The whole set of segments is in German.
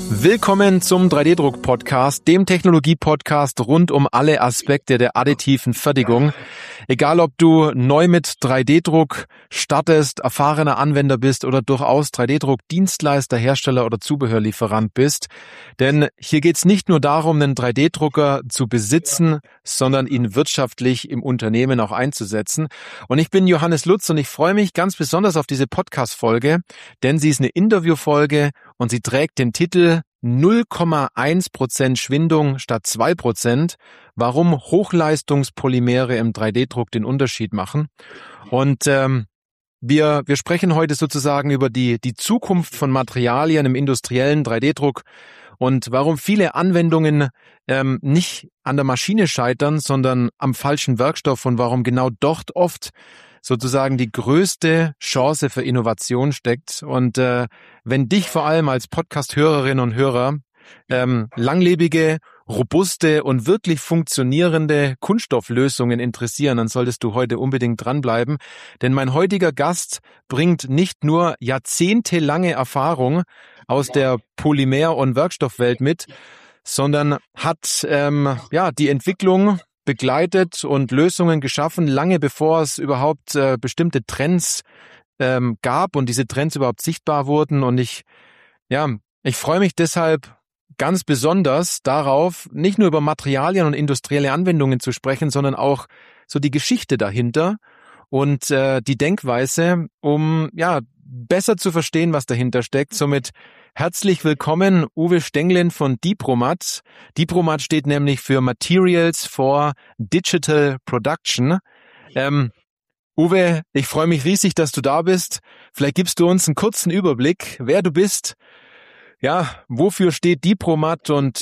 Willkommen zum 3D-Druck-Podcast, dem Technologie-Podcast rund um alle Aspekte der additiven Fertigung. Egal, ob du neu mit 3D-Druck startest, erfahrener Anwender bist oder durchaus 3D-Druck-Dienstleister, Hersteller oder Zubehörlieferant bist. Denn hier geht es nicht nur darum, einen 3D-Drucker zu besitzen, sondern ihn wirtschaftlich im Unternehmen auch einzusetzen. Und ich bin Johannes Lutz und ich freue mich ganz besonders auf diese Podcast-Folge, denn sie ist eine Interviewfolge und sie trägt den Titel 0,1% Schwindung statt 2%, warum Hochleistungspolymere im 3D-Druck den Unterschied machen. Und wir sprechen heute sozusagen über die Zukunft von Materialien im industriellen 3D-Druck und warum viele Anwendungen nicht an der Maschine scheitern, sondern am falschen Werkstoff und warum genau dort oft sozusagen die größte Chance für Innovation steckt. Und wenn dich vor allem als Podcast-Hörerinnen und Hörer langlebige, robuste und wirklich funktionierende Kunststofflösungen interessieren, dann solltest du heute unbedingt dranbleiben. Denn mein heutiger Gast bringt nicht nur jahrzehntelange Erfahrung aus der Polymer- und Werkstoffwelt mit, sondern hat die Entwicklung begleitet und Lösungen geschaffen, lange bevor es überhaupt bestimmte Trends gab und diese Trends überhaupt sichtbar wurden. Und ich freue mich deshalb ganz besonders darauf, nicht nur über Materialien und industrielle Anwendungen zu sprechen, sondern auch so die Geschichte dahinter und die Denkweise, um besser zu verstehen, was dahinter steckt. Somit herzlich willkommen, Uwe Stenglin von Dipromat. Dipromat steht nämlich für Materials for Digital Production. Uwe, ich freue mich riesig, dass du da bist. Vielleicht gibst du uns einen kurzen Überblick, wer du bist, wofür steht Dipromat und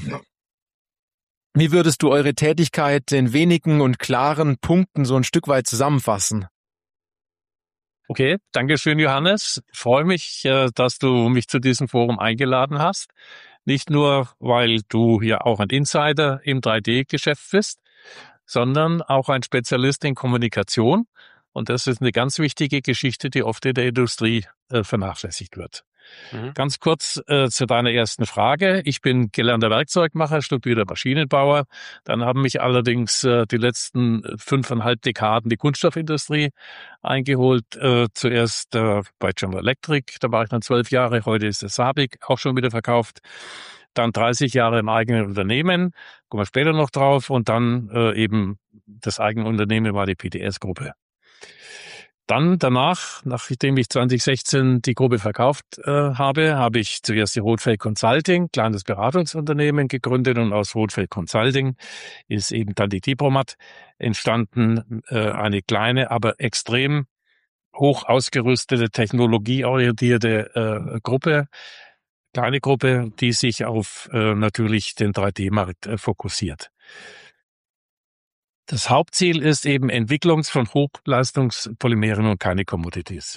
wie würdest du eure Tätigkeit in wenigen und klaren Punkten so ein Stück weit zusammenfassen? Okay, danke schön, Johannes. Ich freue mich, dass du mich zu diesem Forum eingeladen hast. Nicht nur, weil du ja auch ein Insider im 3D-Geschäft bist, sondern auch ein Spezialist in Kommunikation. Und das ist eine ganz wichtige Geschichte, die oft in der Industrie vernachlässigt wird. Ganz kurz zu deiner ersten Frage. Ich bin gelernter Werkzeugmacher, studierter Maschinenbauer. Dann haben mich allerdings die letzten 5,5 Dekaden die Kunststoffindustrie eingeholt. Zuerst bei General Electric, da war ich dann 12 Jahre. Heute ist es SABIC, auch schon wieder verkauft. Dann 30 Jahre im eigenen Unternehmen, kommen wir später noch drauf. Und dann eben das eigene Unternehmen war die PTS-Gruppe. Dann danach, nachdem ich 2016 die Gruppe verkauft habe ich zuerst die Rotfeld Consulting, kleines Beratungsunternehmen gegründet und aus Rotfeld Consulting ist eben dann die Dipromat entstanden, eine kleine, aber extrem hoch ausgerüstete, technologieorientierte Gruppe, kleine Gruppe, die sich auf natürlich den 3D-Markt fokussiert. Das Hauptziel ist eben Entwicklung von Hochleistungspolymeren und keine Commodities.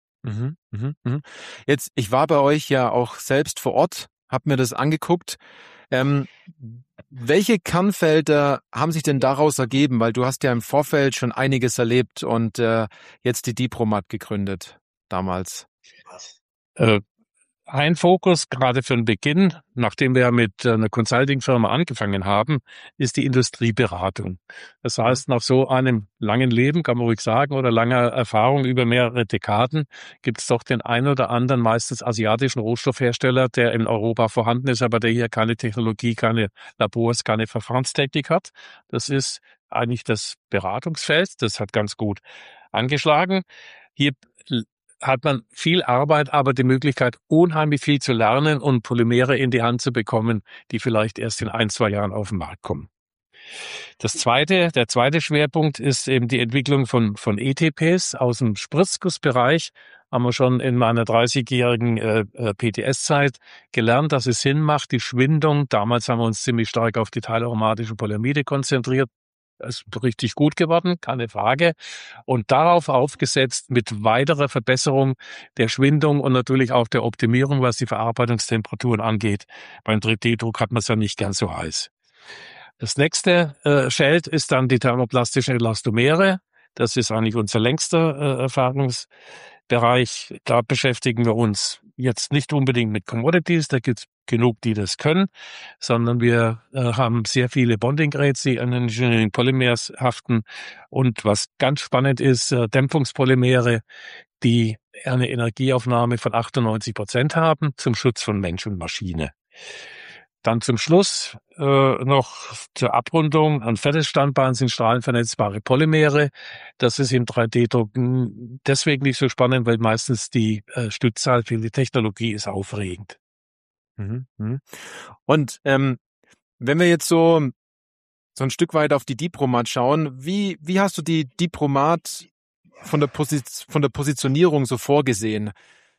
Jetzt, ich war bei euch ja auch selbst vor Ort, habe mir das angeguckt. Welche Kernfelder haben sich denn daraus ergeben? Weil du hast ja im Vorfeld schon einiges erlebt und jetzt die Dipromat gegründet damals. Ein Fokus, gerade für den Beginn, nachdem wir mit einer Consulting-Firma angefangen haben, ist die Industrieberatung. Das heißt, nach so einem langen Leben, kann man ruhig sagen, oder langer Erfahrung über mehrere Dekaden, gibt es doch den einen oder anderen, meistens asiatischen Rohstoffhersteller, der in Europa vorhanden ist, aber der hier keine Technologie, keine Labors, keine Verfahrenstechnik hat. Das ist eigentlich das Beratungsfeld. Das hat ganz gut angeschlagen. Hier hat man viel Arbeit, aber die Möglichkeit, unheimlich viel zu lernen und Polymere in die Hand zu bekommen, die vielleicht erst in 1-2 Jahren auf den Markt kommen. Der zweite Schwerpunkt ist eben die Entwicklung von ETPs aus dem Spritzgussbereich. Haben wir schon in meiner 30-jährigen PTS-Zeit gelernt, dass es Sinn macht, die Schwindung. Damals haben wir uns ziemlich stark auf die teilaromatische Polyamide konzentriert. Das ist richtig gut geworden, keine Frage. Und darauf aufgesetzt mit weiterer Verbesserung der Schwindung und natürlich auch der Optimierung, was die Verarbeitungstemperaturen angeht. Beim 3D-Druck hat man es ja nicht ganz so heiß. Das nächste Feld ist dann die thermoplastischen Elastomere. Das ist eigentlich unser längster Erfahrungsbereich. Da beschäftigen wir uns jetzt nicht unbedingt mit Commodities. Da gibt es genug, die das können, sondern wir haben sehr viele Bonding-Grades, die an Engineering Polymers haften. Und was ganz spannend ist, Dämpfungspolymere, die eine Energieaufnahme von 98% haben zum Schutz von Mensch und Maschine. Dann zum Schluss noch zur Abrundung. An Fettestandbeinen sind strahlenvernetzbare Polymere. Das ist im 3D-Druck deswegen nicht so spannend, weil meistens die Stützzahl für die Technologie ist aufregend. Mhm. Und wenn wir jetzt so ein Stück weit auf die Dipromat schauen, wie hast du die Dipromat von der Positionierung so vorgesehen?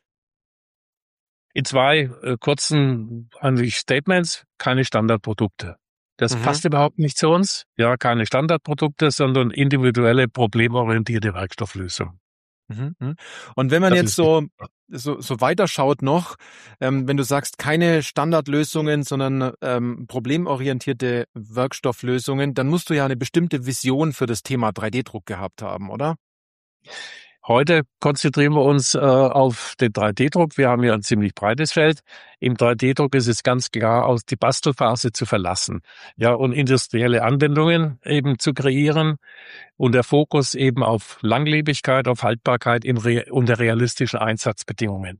In zwei kurzen eigentlich Statements, keine Standardprodukte. Das passt überhaupt nicht zu uns. Ja, keine Standardprodukte, sondern individuelle, problemorientierte Werkstofflösung. Und wenn man jetzt so weiterschaut noch, wenn du sagst, keine Standardlösungen, sondern problemorientierte Werkstofflösungen, dann musst du ja eine bestimmte Vision für das Thema 3D-Druck gehabt haben, oder? Heute konzentrieren wir uns auf den 3D-Druck. Wir haben ja ein ziemlich breites Feld. Im 3D-Druck ist es ganz klar, aus die Bastelphase zu verlassen, ja, und industrielle Anwendungen eben zu kreieren und der Fokus eben auf Langlebigkeit, auf Haltbarkeit unter realistischen Einsatzbedingungen.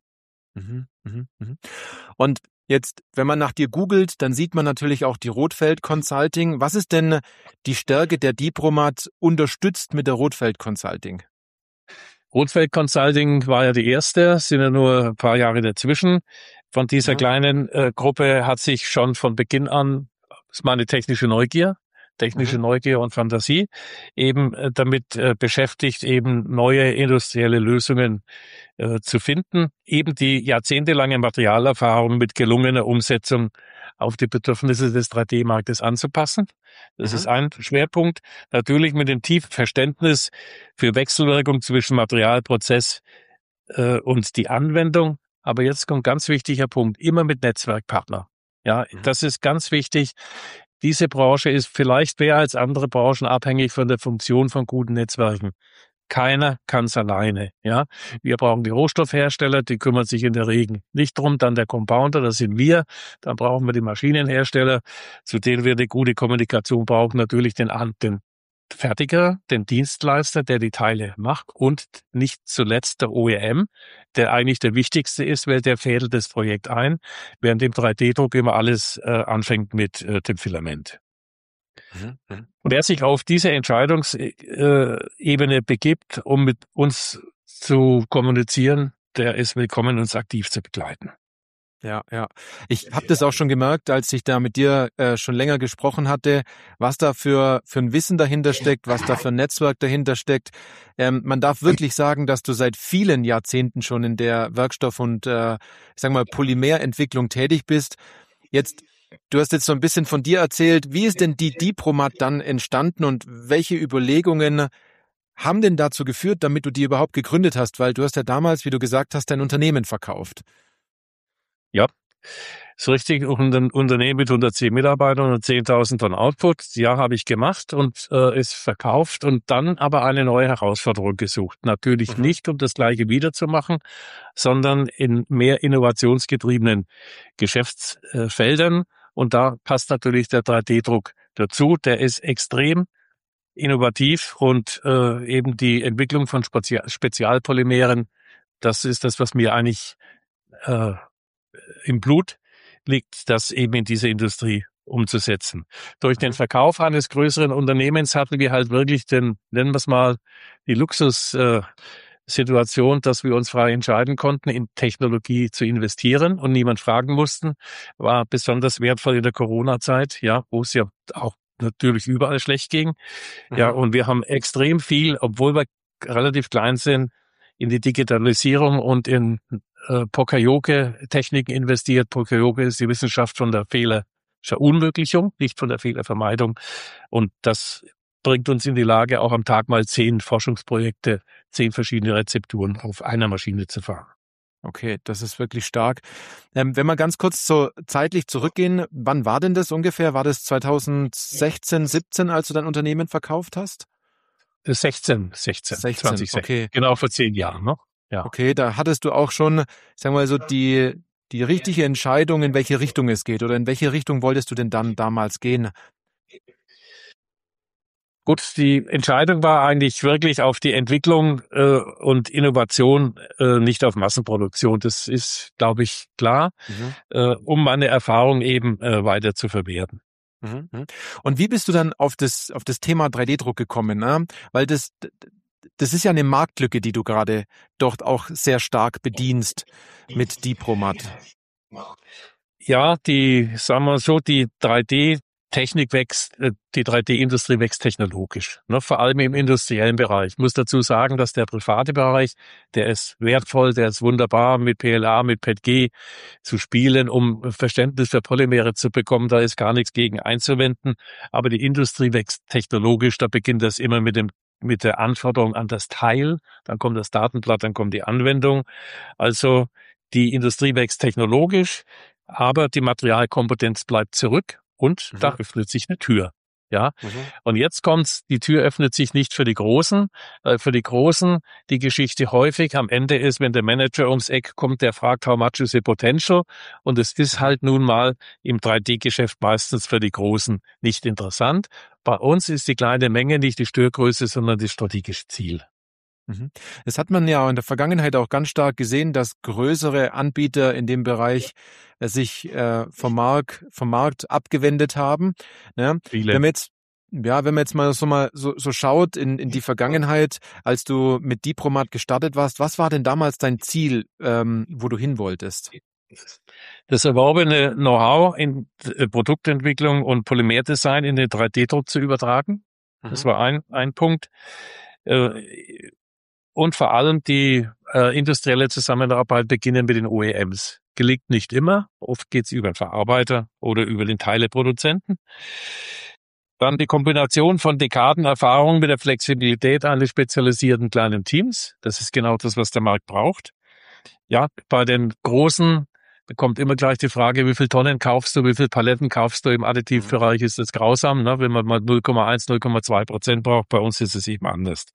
Und jetzt, wenn man nach dir googelt, dann sieht man natürlich auch die Rothfeld Consulting. Was ist denn die Stärke der Dipromat unterstützt mit der Rothfeld Consulting? Rothfeld Consulting war ja die erste, sind ja nur ein paar Jahre dazwischen. Von dieser kleinen Gruppe hat sich schon von Beginn an, das ist meine technische Neugier und Fantasie, eben damit beschäftigt, eben neue industrielle Lösungen zu finden, eben die jahrzehntelange Materialerfahrung mit gelungener Umsetzung auf die Bedürfnisse des 3D-Marktes anzupassen. Das ist ein Schwerpunkt. Natürlich mit dem tiefen Verständnis für Wechselwirkung zwischen Material, Prozess und die Anwendung. Aber jetzt kommt ein ganz wichtiger Punkt, immer mit Netzwerkpartner. Ja, das ist ganz wichtig. Diese Branche ist vielleicht mehr als andere Branchen abhängig von der Funktion von guten Netzwerken. Keiner kann es alleine. Ja, wir brauchen die Rohstoffhersteller, die kümmern sich in der Regel nicht drum. Dann der Compounder, das sind wir. Dann brauchen wir die Maschinenhersteller, zu denen wir eine gute Kommunikation brauchen. Natürlich den Fertiger, den Dienstleister, der die Teile macht und nicht zuletzt der OEM, der eigentlich der wichtigste ist, weil der fädelt das Projekt ein, während im 3D-Druck immer alles anfängt mit dem Filament. Und wer sich auf diese Entscheidungsebene begibt, um mit uns zu kommunizieren, der ist willkommen, uns aktiv zu begleiten. Ja. Ich habe das auch schon gemerkt, als ich da mit dir schon länger gesprochen hatte, was da für ein Wissen dahinter steckt, was da für ein Netzwerk dahinter steckt. Man darf wirklich sagen, dass du seit vielen Jahrzehnten schon in der Werkstoff- und Polymerentwicklung tätig bist. Du hast jetzt so ein bisschen von dir erzählt. Wie ist denn die Dipromat dann entstanden und welche Überlegungen haben denn dazu geführt, damit du die überhaupt gegründet hast? Weil du hast ja damals, wie du gesagt hast, dein Unternehmen verkauft. Ja, ist richtig. Ein Unternehmen mit 110 Mitarbeitern und 10.000 Tonnen Output. Ja, habe ich gemacht und ist verkauft und dann aber eine neue Herausforderung gesucht. Natürlich nicht, um das Gleiche wiederzumachen, sondern in mehr innovationsgetriebenen Geschäftsfeldern. Und da passt natürlich der 3D-Druck dazu. Der ist extrem innovativ und eben die Entwicklung von Spezialpolymeren, das ist das, was mir eigentlich im Blut liegt, das eben in diese Industrie umzusetzen. Durch den Verkauf eines größeren Unternehmens hatten wir halt wirklich nennen wir es mal, die Luxussituation, dass wir uns frei entscheiden konnten, in Technologie zu investieren und niemand fragen mussten, war besonders wertvoll in der Corona-Zeit, ja, wo es ja auch natürlich überall schlecht ging. Ja, und wir haben extrem viel, obwohl wir relativ klein sind, in die Digitalisierung und in Poka-Yoke-Techniken investiert. Poka-Yoke ist die Wissenschaft von der Fehlerverunmöglichung, nicht von der Fehlervermeidung. Und das bringt uns in die Lage, auch am Tag mal 10 Forschungsprojekte, 10 verschiedene Rezepturen auf einer Maschine zu fahren. Okay, das ist wirklich stark. Wenn wir ganz kurz so zeitlich zurückgehen, wann war denn das ungefähr? War das 2016, 17, als du dein Unternehmen verkauft hast? 2016. Okay. Genau vor 10 Jahren, ne? Ja. Okay, da hattest du auch schon, sagen wir mal so, die die richtige Entscheidung, in welche Richtung es geht? Oder in welche Richtung wolltest du denn dann damals gehen? Gut, die Entscheidung war eigentlich wirklich auf die Entwicklung und Innovation, nicht auf Massenproduktion. Das ist, glaube ich, klar, um meine Erfahrung eben weiter zu verwerten. Und wie bist du dann auf das Thema 3D-Druck gekommen? Ne? Weil das ist ja eine Marktlücke, die du gerade dort auch sehr stark bedienst mit Dipromat. Ja, sagen wir so, die 3D-Technik wächst, die 3D-Industrie wächst technologisch, ne, vor allem im industriellen Bereich. Ich muss dazu sagen, dass der private Bereich, der ist wertvoll, der ist wunderbar, mit PLA, mit PETG zu spielen, um Verständnis für Polymere zu bekommen. Da ist gar nichts gegen einzuwenden. Aber die Industrie wächst technologisch. Da beginnt das immer mit der Anforderung an das Teil. Dann kommt das Datenblatt, dann kommt die Anwendung. Also die Industrie wächst technologisch, aber die Materialkompetenz bleibt zurück und da öffnet sich eine Tür. Ja. Und jetzt kommt's, die Tür öffnet sich nicht für die Großen. Für die Großen die Geschichte häufig am Ende ist, wenn der Manager ums Eck kommt, der fragt, how much is the potential? Und es ist halt nun mal im 3D-Geschäft meistens für die Großen nicht interessant. Bei uns ist die kleine Menge nicht die Störgröße, sondern das strategische Ziel. Das hat man ja in der Vergangenheit auch ganz stark gesehen, dass größere Anbieter in dem Bereich sich vom Markt abgewendet haben. Ne? Viele. Wenn man jetzt mal so schaut in die Vergangenheit, als du mit Dipromat gestartet warst, was war denn damals dein Ziel, wo du hin wolltest? Das erworbene Know-how in Produktentwicklung und Polymerdesign in den 3D-Druck zu übertragen. Das war ein Punkt. Und vor allem die industrielle Zusammenarbeit beginnen mit den OEMs. Gelingt nicht immer. Oft geht's über den Verarbeiter oder über den Teileproduzenten. Dann die Kombination von Dekadenerfahrung mit der Flexibilität eines spezialisierten kleinen Teams. Das ist genau das, was der Markt braucht. Ja, bei den Großen bekommt immer gleich die Frage, wie viel Tonnen kaufst du, wie viel Paletten kaufst du im Additivbereich, ist das grausam, ne? Wenn man mal 0,1, 0,2% braucht. Bei uns ist es eben anders.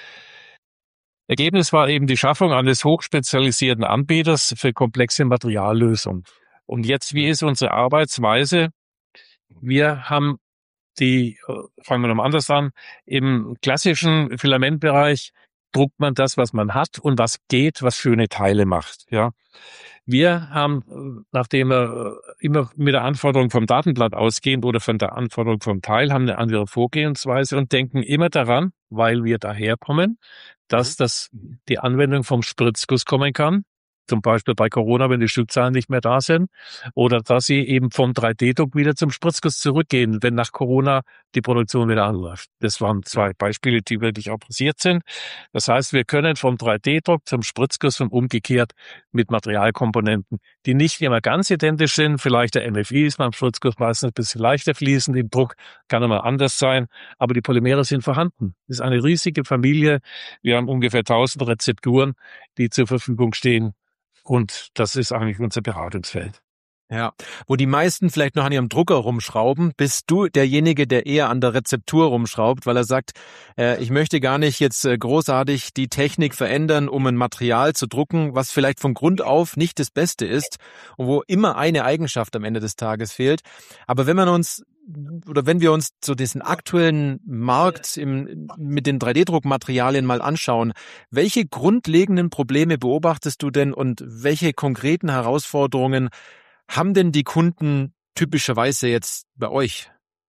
Ergebnis war eben die Schaffung eines hochspezialisierten Anbieters für komplexe Materiallösungen. Und jetzt, wie ist unsere Arbeitsweise? Wir haben fangen wir nochmal anders an, im klassischen Filamentbereich druckt man das, was man hat und was geht, was schöne Teile macht. Ja, wir haben, nachdem wir immer mit der Anforderung vom Datenblatt ausgehen oder von der Anforderung vom Teil, haben eine andere Vorgehensweise und denken immer daran, weil wir daherkommen, dass die Anwendung vom Spritzguss kommen kann. Zum Beispiel bei Corona, wenn die Stückzahlen nicht mehr da sind, oder dass sie eben vom 3D-Druck wieder zum Spritzguss zurückgehen, wenn nach Corona die Produktion wieder anläuft. Das waren 2 Beispiele, die wirklich auch passiert sind. Das heißt, wir können vom 3D-Druck zum Spritzguss und umgekehrt mit Materialkomponenten, die nicht immer ganz identisch sind. Vielleicht der MFI ist beim Spritzguss meistens ein bisschen leichter fließend, im Druck kann immer anders sein, aber die Polymere sind vorhanden. Das ist eine riesige Familie. Wir haben ungefähr 1000 Rezepturen, die zur Verfügung stehen. Und das ist eigentlich unser Beratungsfeld. Ja, wo die meisten vielleicht noch an ihrem Drucker rumschrauben, bist du derjenige, der eher an der Rezeptur rumschraubt, weil er sagt, ich möchte gar nicht jetzt großartig die Technik verändern, um ein Material zu drucken, was vielleicht von Grund auf nicht das Beste ist und wo immer eine Eigenschaft am Ende des Tages fehlt. Aber wenn wir uns so diesen aktuellen Markt mit den 3D-Druckmaterialien mal anschauen, welche grundlegenden Probleme beobachtest du denn und welche konkreten Herausforderungen haben denn die Kunden typischerweise jetzt bei euch?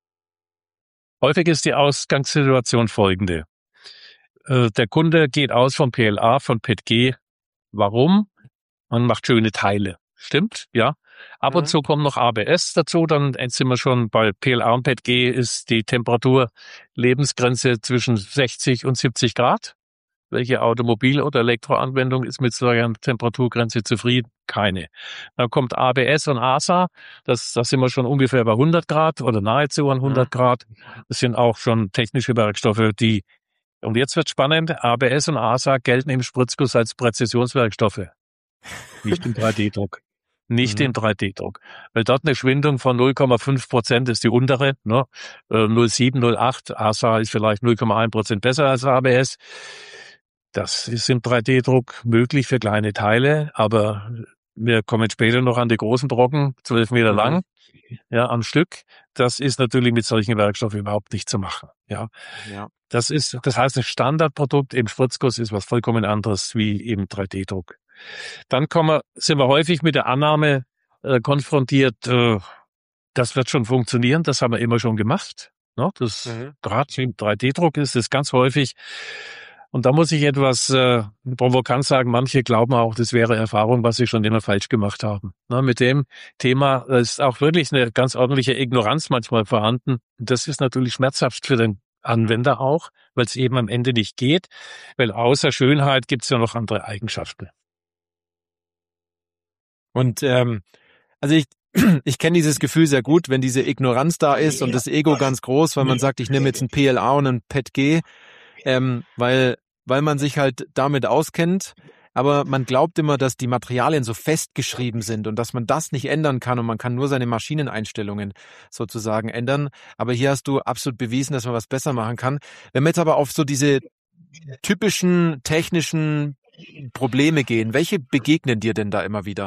Häufig ist die Ausgangssituation folgende. Der Kunde geht aus von PLA, von PETG. Warum? Man macht schöne Teile. Stimmt, ja. Ab und zu kommt noch ABS dazu, dann sind wir schon bei PLA und PETG ist die Temperaturlebensgrenze zwischen 60 und 70 Grad. Welche Automobil- oder Elektroanwendung ist mit so einer Temperaturgrenze zufrieden? Keine. Dann kommt ABS und ASA, da sind wir schon ungefähr bei 100 Grad oder nahezu an 100 Grad. Das sind auch schon technische Werkstoffe, und jetzt wird spannend, ABS und ASA gelten im Spritzguss als Präzisionswerkstoffe. Nicht im 3D-Druck. Nicht im 3D-Druck. Weil dort eine Schwindung von 0,5% ist die untere, ne? 0,7, 0,8. ASA ist vielleicht 0,1% besser als ABS. Das ist im 3D-Druck möglich für kleine Teile, aber Wir kommen später noch an die großen Brocken, 12 Meter lang, ja, am Stück. Das ist natürlich mit solchen Werkstoffen überhaupt nicht zu machen, ja. Das heißt, ein Standardprodukt im Spritzguss ist was vollkommen anderes wie eben 3D-Druck. Dann sind wir häufig mit der Annahme konfrontiert, das wird schon funktionieren, das haben wir immer schon gemacht. Ne? Gerade im 3D-Druck ist es ganz häufig. Und da muss ich etwas provokant sagen, manche glauben auch, das wäre Erfahrung, was sie schon immer falsch gemacht haben. Ne? Mit dem Thema ist auch wirklich eine ganz ordentliche Ignoranz manchmal vorhanden. Das ist natürlich schmerzhaft für den Anwender auch, weil es eben am Ende nicht geht, weil außer Schönheit gibt es ja noch andere Eigenschaften. Und also ich kenne dieses Gefühl sehr gut, wenn diese Ignoranz da ist und das Ego ganz groß, weil man sagt, ich nehme jetzt ein PLA und ein PETG, weil man sich halt damit auskennt, aber man glaubt immer, dass die Materialien so festgeschrieben sind und dass man das nicht ändern kann und man kann nur seine Maschineneinstellungen sozusagen ändern. Aber hier hast du absolut bewiesen, dass man was besser machen kann. Wenn wir jetzt aber auf so diese typischen technischen Probleme gehen, welche begegnen dir denn da immer wieder?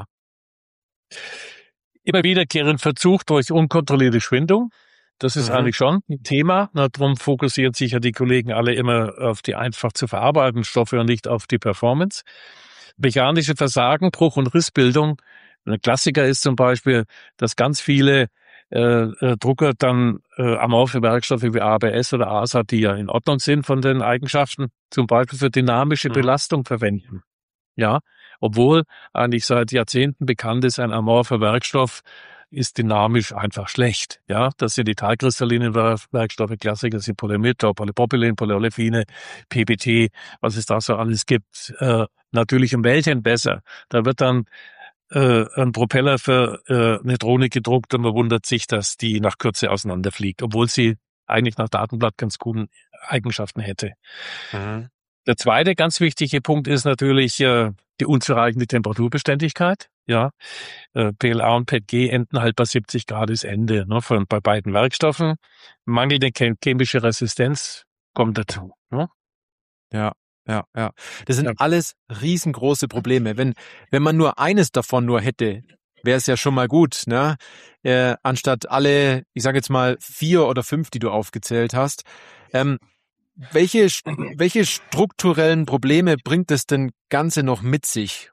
Immer wiederkehrend Verzug durch unkontrollierte Schwindung. Das ist eigentlich schon ein Thema. Darum fokussieren sich ja die Kollegen alle immer auf die einfach zu verarbeitenden Stoffe und nicht auf die Performance. Mechanische Versagen, Bruch- und Rissbildung. Ein Klassiker ist zum Beispiel, dass ganz viele Drucker dann amorphe Werkstoffe wie ABS oder ASA, die ja in Ordnung sind von den Eigenschaften, zum Beispiel für dynamische Belastung verwenden. Ja, obwohl eigentlich seit Jahrzehnten bekannt ist, ein amorpher Werkstoff ist dynamisch einfach schlecht. Ja, das sind die teilkristallinen Werkstoffe, Klassiker sind Polyamid, Polypropylen, Polyolefine, PBT, was es da so alles gibt. Natürlich um Welten besser. Da wird dann ein Propeller für eine Drohne gedruckt und man wundert sich, dass die nach Kürze auseinanderfliegt, obwohl sie eigentlich nach Datenblatt ganz guten Eigenschaften hätte. Der zweite ganz wichtige Punkt ist natürlich die unzureichende Temperaturbeständigkeit. Ja, PLA und PETG enden halt bei 70 Grad ist Ende, ne, bei beiden Werkstoffen. Mangelnde chemische Resistenz kommt dazu. Ne? Ja. Das sind alles riesengroße Probleme. Wenn man nur eines davon nur hätte, wäre es ja schon mal gut, ne? Anstatt alle, ich sage jetzt mal 4 oder 5, die du aufgezählt hast. Welche strukturellen Probleme bringt das denn Ganze noch mit sich?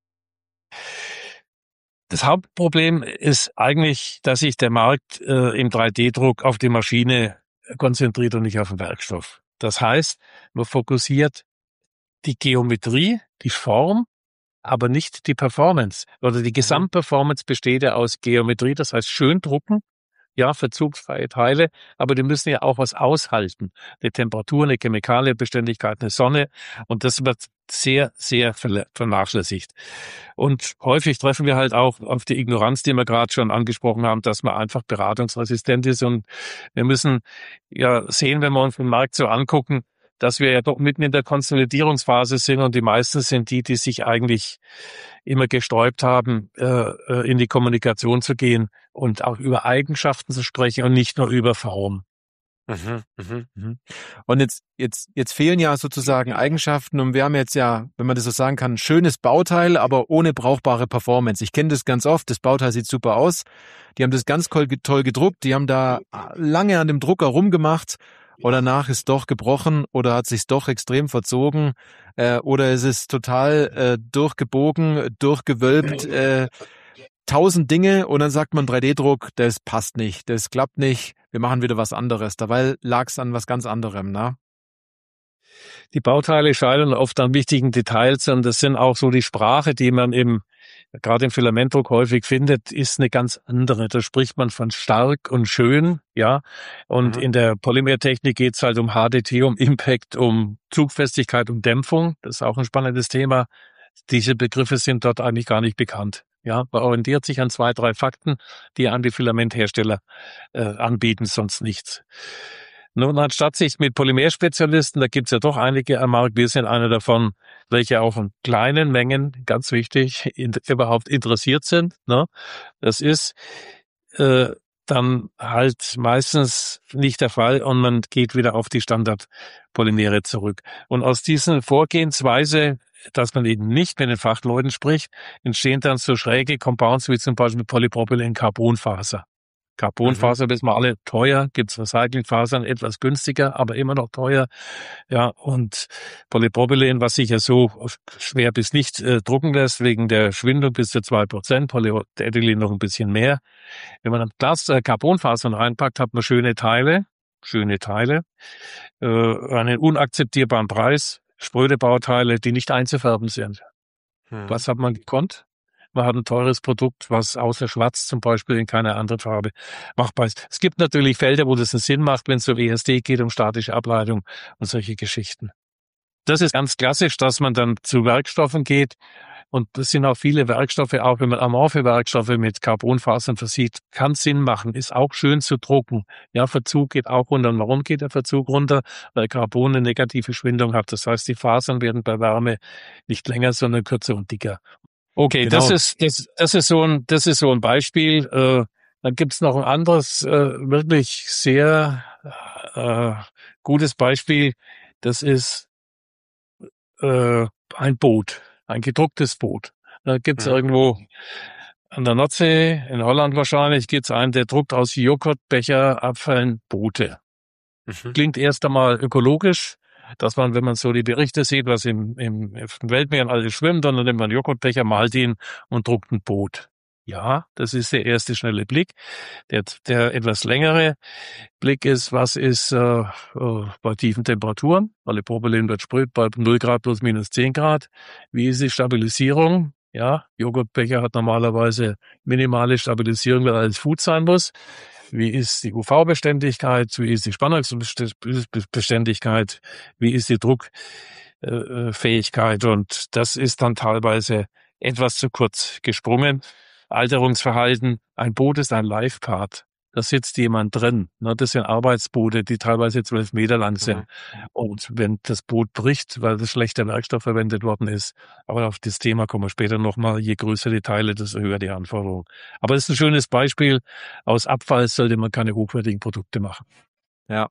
Das Hauptproblem ist eigentlich, dass sich der Markt im 3D-Druck auf die Maschine konzentriert und nicht auf den Werkstoff. Das heißt, man fokussiert die Geometrie, die Form, aber nicht die Performance. Oder die Gesamtperformance besteht ja aus Geometrie, das heißt schön drucken, ja, verzugsfreie Teile, aber die müssen ja auch was aushalten. Eine Temperatur, eine Chemikalienbeständigkeit, eine Sonne, und das wird sehr, sehr vernachlässigt. Und häufig treffen wir halt auch auf die Ignoranz, die wir gerade schon angesprochen haben, dass man einfach beratungsresistent ist, und wir müssen ja sehen, wenn wir uns den Markt so angucken, dass wir ja doch mitten in der Konsolidierungsphase sind, und die meisten sind die sich eigentlich immer gesträubt haben, in die Kommunikation zu gehen und auch über Eigenschaften zu sprechen und nicht nur über Form. Und jetzt fehlen ja sozusagen Eigenschaften, und wir haben jetzt ja, wenn man das so sagen kann, ein schönes Bauteil, aber ohne brauchbare Performance. Ich kenne das ganz oft, das Bauteil sieht super aus, die haben das ganz toll gedruckt, die haben da lange an dem Drucker rumgemacht, oder danach ist doch gebrochen oder hat sich's doch extrem verzogen, oder es ist total durchgebogen, durchgewölbt, 1000 Dinge, und dann sagt man 3D-Druck, das passt nicht, das klappt nicht, wir machen wieder was anderes. Dabei lag's an was ganz anderem, ne? Die Bauteile scheitern oft an wichtigen Details, und das sind auch so die Sprache, die man gerade im Filamentdruck häufig findet, ist eine ganz andere. Da spricht man von stark und schön, ja. Und in der Polymertechnik geht's halt um HDT, um Impact, um Zugfestigkeit, um Dämpfung. Das ist auch ein spannendes Thema. Diese Begriffe sind dort eigentlich gar nicht bekannt. Ja, man orientiert sich an 2, 3 Fakten, die an die Filamenthersteller anbieten, sonst nichts. Nun, anstatt sich mit Polymerspezialisten, da gibt's ja doch einige am Markt, wir sind einer davon, welche auch in kleinen Mengen, ganz wichtig, überhaupt interessiert sind. Ne? Das ist dann halt meistens nicht der Fall, und man geht wieder auf die Standardpolymere zurück. Und aus dieser Vorgehensweise dass man eben nicht mit den Fachleuten spricht, entstehen dann so schräge Compounds wie zum Beispiel Polypropylen-Carbonfaser. Carbonfaser wissen wir alle teuer, gibt's Recyclingfasern etwas günstiger, aber immer noch teuer. Ja, und Polypropylen, was sich ja so schwer bis nicht drucken lässt, wegen der Schwindung bis zu 2%, Polyethylen noch ein bisschen mehr. Wenn man dann Carbonfasern reinpackt, hat man schöne Teile, einen unakzeptierbaren Preis, spröde Bauteile, die nicht einzufärben sind. Was hat man gekonnt? Man hat ein teures Produkt, was außer Schwarz zum Beispiel in keiner anderen Farbe machbar ist. Es gibt natürlich Felder, wo das einen Sinn macht, wenn es um ESD geht, um statische Ableitung und solche Geschichten. Das ist ganz klassisch, dass man dann zu Werkstoffen geht. Und das sind auch viele Werkstoffe, auch wenn man amorphe Werkstoffe mit Carbonfasern versieht, kann Sinn machen, ist auch schön zu drucken. Ja, Verzug geht auch runter. Und warum geht der Verzug runter? Weil Carbon eine negative Schwindung hat. Das heißt, die Fasern werden bei Wärme nicht länger, sondern kürzer und dicker. Okay, genau. Das ist so ein Beispiel. Dann gibt's noch ein anderes, wirklich sehr gutes Beispiel. Das ist ein Boot, ein gedrucktes Boot. Da gibt's irgendwo an der Nordsee, in Holland wahrscheinlich, gibt's einen, der druckt aus Joghurtbecherabfällen Boote. Klingt erst einmal ökologisch, dass man, wenn man so die Berichte sieht, was im Weltmeeren alles schwimmt, dann nimmt man Joghurtbecher, malt ihn und druckt ein Boot. Ja, das ist der erste schnelle Blick. Der etwas längere Blick ist, was ist bei tiefen Temperaturen? Polypropylen wird spröd bei 0 Grad plus minus 10 Grad. Wie ist die Stabilisierung? Ja, Joghurtbecher hat normalerweise minimale Stabilisierung, weil alles Food sein muss. Wie ist die UV-Beständigkeit? Wie ist die Spannungsbeständigkeit? Wie ist die Druckfähigkeit? Und das ist dann teilweise etwas zu kurz gesprungen. Alterungsverhalten. Ein Boot ist ein Live-Part. Da sitzt jemand drin. Das sind Arbeitsboote, die teilweise 12 Meter lang sind. Und wenn das Boot bricht, weil das schlechter Werkstoff verwendet worden ist, aber auf das Thema kommen wir später nochmal, je größer die Teile, desto höher die Anforderungen. Aber das ist ein schönes Beispiel. Aus Abfall sollte man keine hochwertigen Produkte machen. Ja.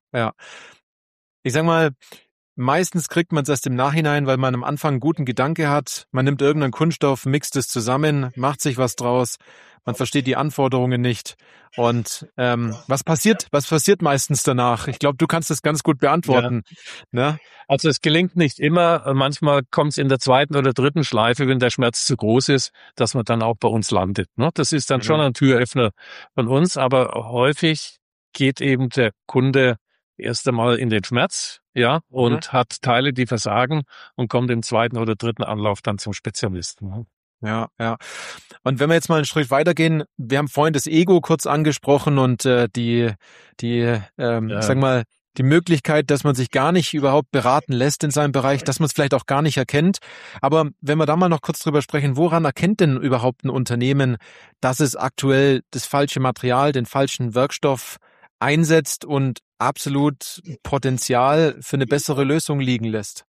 Ich sag mal, meistens kriegt man es erst im Nachhinein, weil man am Anfang einen guten Gedanke hat. Man nimmt irgendeinen Kunststoff, mixt es zusammen, macht sich was draus. Man versteht die Anforderungen nicht. Und was passiert meistens danach? Ich glaube, du kannst das ganz gut beantworten. Ja. Ne? Also es gelingt nicht immer. Manchmal kommt es in der zweiten oder dritten Schleife, wenn der Schmerz zu groß ist, dass man dann auch bei uns landet. Ne? Das ist dann schon ein Türöffner von uns. Aber häufig geht eben der Kunde erst einmal in den Schmerz, ja, und hat Teile, die versagen und kommt im zweiten oder dritten Anlauf dann zum Spezialisten. Ja. Und wenn wir jetzt mal einen Schritt weitergehen, wir haben vorhin das Ego kurz angesprochen und ich sag mal, die Möglichkeit, dass man sich gar nicht überhaupt beraten lässt in seinem Bereich, dass man es vielleicht auch gar nicht erkennt. Aber wenn wir da mal noch kurz drüber sprechen, woran erkennt denn überhaupt ein Unternehmen, dass es aktuell das falsche Material, den falschen Werkstoff einsetzt und absolut Potenzial für eine bessere Lösung liegen lässt?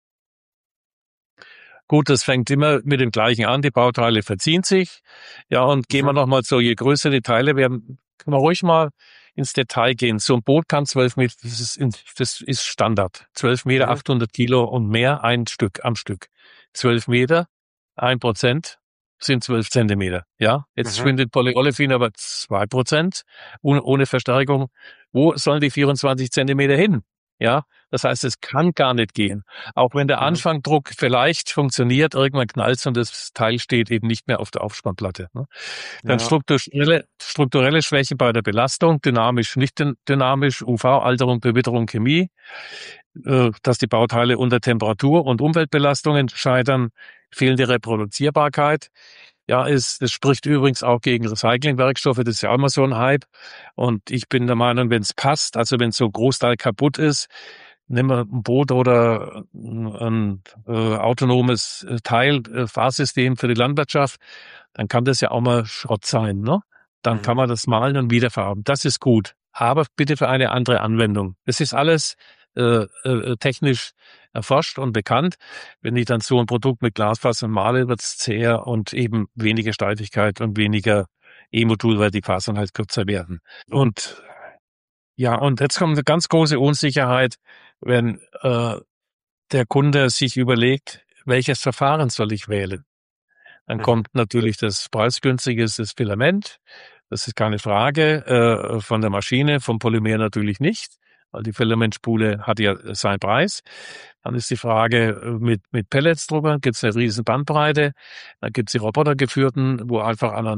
Gut, das fängt immer mit dem Gleichen an. Die Bauteile verziehen sich. Ja, und gehen wir nochmal so, je größer die Teile werden, können wir ruhig mal ins Detail gehen. So ein Boot kann 12 Meter, das ist Standard. 12 Meter, 800 Kilo und mehr, ein Stück am Stück. 12 Meter, 1% sind 12 Zentimeter. Ja, jetzt schwindet Polyolefin aber 2%, ohne Verstärkung. Wo sollen die 24 Zentimeter hin? Ja, das heißt, es kann gar nicht gehen. Auch wenn der Anfangdruck vielleicht funktioniert, irgendwann knallt's und das Teil steht eben nicht mehr auf der Aufspannplatte. Ne? Dann strukturelle Schwäche bei der Belastung, dynamisch, nicht dynamisch, UV-Alterung, Bewitterung, Chemie, dass die Bauteile unter Temperatur- und Umweltbelastungen scheitern, fehlende Reproduzierbarkeit. Ja, es spricht übrigens auch gegen Recyclingwerkstoffe, das ist ja auch immer so ein Hype. Und ich bin der Meinung, wenn es passt, also wenn so ein Großteil kaputt ist, nehmen wir ein Boot oder ein autonomes Fahrsystem für die Landwirtschaft, dann kann das ja auch mal Schrott sein, ne? Dann kann man das malen und wiederverarbeiten. Das ist gut. Aber bitte für eine andere Anwendung. Das ist alles technisch erforscht und bekannt. Wenn ich dann so ein Produkt mit Glasfasern male, wird es zäher und eben weniger Steifigkeit und weniger E-Modul, weil die Fasern halt kürzer werden. Und jetzt kommt eine ganz große Unsicherheit, wenn der Kunde sich überlegt, welches Verfahren soll ich wählen? Dann kommt natürlich das preisgünstige, das Filament. Das ist keine Frage. Von der Maschine, vom Polymer natürlich nicht, weil die Filamentspule hat ja seinen Preis. Dann ist die Frage mit Pelletsdrucker, gibt es eine riesen Bandbreite. Dann gibt es die robotergeführten, wo einfach an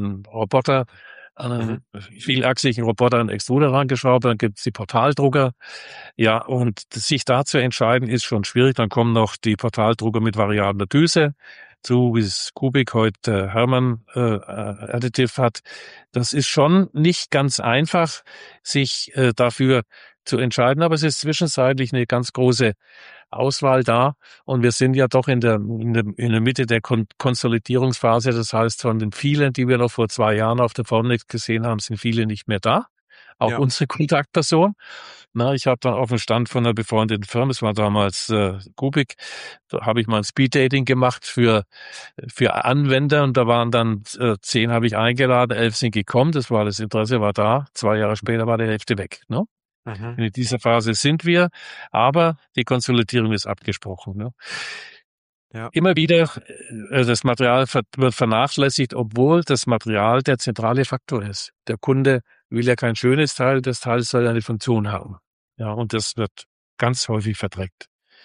einen vielachsigen Roboter einen Extruder rangeschraubt, dann gibt es die Portaldrucker. Ja, und sich da zu entscheiden, ist schon schwierig. Dann kommen noch die Portaldrucker mit variabler Düse zu, wie es Kubik heute Hermann Additive hat. Das ist schon nicht ganz einfach, sich dafür zu entscheiden, aber es ist zwischenzeitlich eine ganz große Auswahl da. Und wir sind ja doch in der Mitte der Konsolidierungsphase. Das heißt, von den vielen, die wir noch vor 2 Jahren auf der Formnext gesehen haben, sind viele nicht mehr da. Auch unsere Kontaktperson. Ich habe dann auf dem Stand von einer befreundeten Firma, es war damals Kubik, da habe ich mal ein Speeddating gemacht für Anwender und da waren dann 10 habe ich eingeladen, 11 sind gekommen, das Interesse war da. 2 Jahre später war die Hälfte weg. In dieser Phase sind wir, aber die Konsolidierung ist abgesprochen. Ja. Immer wieder, das Material wird vernachlässigt, obwohl das Material der zentrale Faktor ist. Der Kunde will ja kein schönes Teil, das Teil soll eine Funktion haben. Ja, und das wird ganz häufig verdreckt.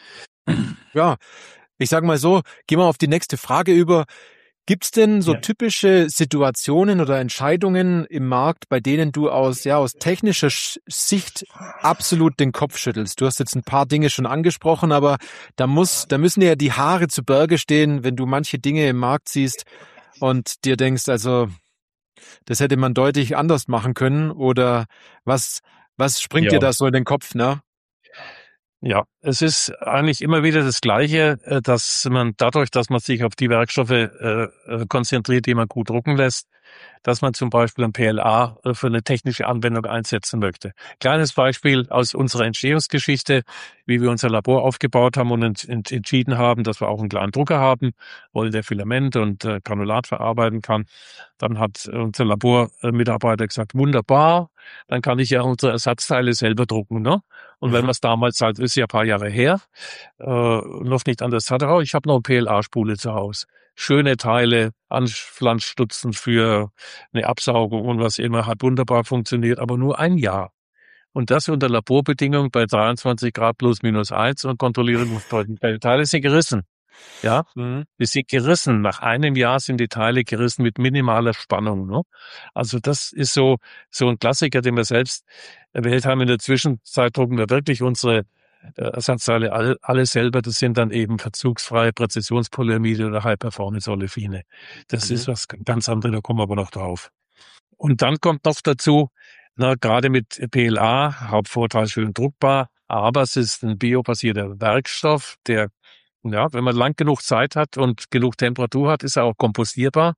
Ja, ich sage mal so, gehen wir auf die nächste Frage über. Gibt's denn so typische Situationen oder Entscheidungen im Markt, bei denen du aus technischer Sicht absolut den Kopf schüttelst? Du hast jetzt ein paar Dinge schon angesprochen, aber da müssen dir ja die Haare zu Berge stehen, wenn du manche Dinge im Markt siehst und dir denkst, also das hätte man deutlich anders machen können, oder was springt dir da so in den Kopf, ne? Ja, es ist eigentlich immer wieder das Gleiche, dass man dadurch, dass man sich auf die Werkstoffe konzentriert, die man gut drucken lässt, dass man zum Beispiel ein PLA für eine technische Anwendung einsetzen möchte. Kleines Beispiel aus unserer Entstehungsgeschichte, wie wir unser Labor aufgebaut haben und entschieden haben, dass wir auch einen kleinen Drucker haben, wo der Filament und Granulat verarbeiten kann. Dann hat unser Labormitarbeiter gesagt, wunderbar, dann kann ich ja unsere Ersatzteile selber drucken. Ne? Und wenn man es damals halt, ist ja ein paar Jahre her, noch nicht anders hatte, ich habe noch eine PLA-Spule zu Hause. Schöne Teile, Anflanzstutzen für eine Absaugung und was immer, hat wunderbar funktioniert, aber nur ein Jahr. Und das unter Laborbedingungen bei 23 Grad plus minus 1 und kontrollierten Teile sind gerissen. Ja, die sind gerissen. Nach einem Jahr sind die Teile gerissen mit minimaler Spannung. Ne? Also das ist so ein Klassiker, den wir selbst erwählt haben. In der Zwischenzeit drucken wir wirklich unsere Ersatzteile alle selber. Das sind dann eben verzugsfreie Präzisionspolyamide oder High-Performance-Olefine. Das ist was ganz anderes, da kommen wir aber noch drauf. Und dann kommt noch dazu, gerade mit PLA, Hauptvorteil schön druckbar, aber es ist ein biobasierter Werkstoff, der, wenn man lang genug Zeit hat und genug Temperatur hat, ist er auch kompostierbar.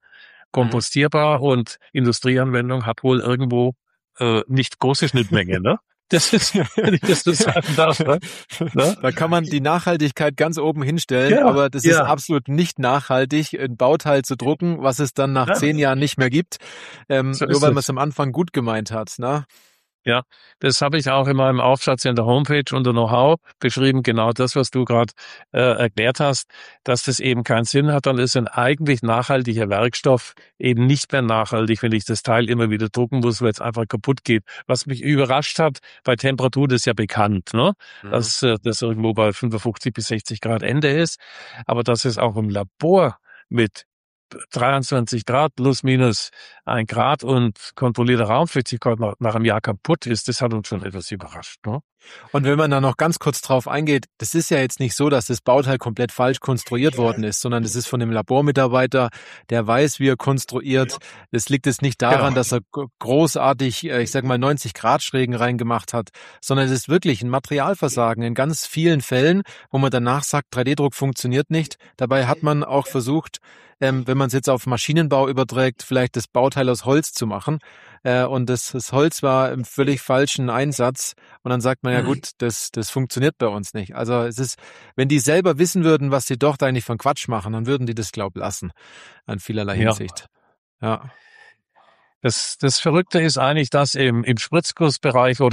Und Industrieanwendung hat wohl irgendwo nicht große Schnittmenge, ne? Das ist, wenn ich das so sagen darf. Ne? Da kann man die Nachhaltigkeit ganz oben hinstellen, aber das ist absolut nicht nachhaltig, ein Bauteil zu drucken, was es dann nach 10 Jahren nicht mehr gibt, nur weil man es am Anfang gut gemeint hat. Ne? Ja, das habe ich auch in meinem Aufsatz in der Homepage unter Know-how beschrieben, genau das, was du gerade erklärt hast, dass das eben keinen Sinn hat. Dann ist ein eigentlich nachhaltiger Werkstoff eben nicht mehr nachhaltig, wenn ich das Teil immer wieder drucken muss, weil es einfach kaputt geht. Was mich überrascht hat, bei Temperatur, das ist ja bekannt, ne? Dass das irgendwo bei 55 bis 60 Grad Ende ist, aber dass es auch im Labor mit 23 Grad plus minus 1 Grad und kontrollierter Raumfeuchtigkeit nach einem Jahr kaputt ist, das hat uns schon etwas überrascht. Ne? Und wenn man da noch ganz kurz drauf eingeht, das ist ja jetzt nicht so, dass das Bauteil komplett falsch konstruiert worden ist, sondern das ist von dem Labormitarbeiter, der weiß, wie er konstruiert. Das liegt jetzt nicht daran, dass er großartig, 90 Grad Schrägen reingemacht hat, sondern es ist wirklich ein Materialversagen in ganz vielen Fällen, wo man danach sagt, 3D-Druck funktioniert nicht. Dabei hat man auch versucht, wenn man es jetzt auf Maschinenbau überträgt, vielleicht das Bauteil aus Holz zu machen. Und das Holz war im völlig falschen Einsatz. Und dann sagt man, ja gut, das funktioniert bei uns nicht. Also es ist, wenn die selber wissen würden, was sie doch da eigentlich von Quatsch machen, dann würden die das, lassen. An vielerlei Hinsicht. Ja. Das Verrückte ist eigentlich, dass im Spritzgussbereich oder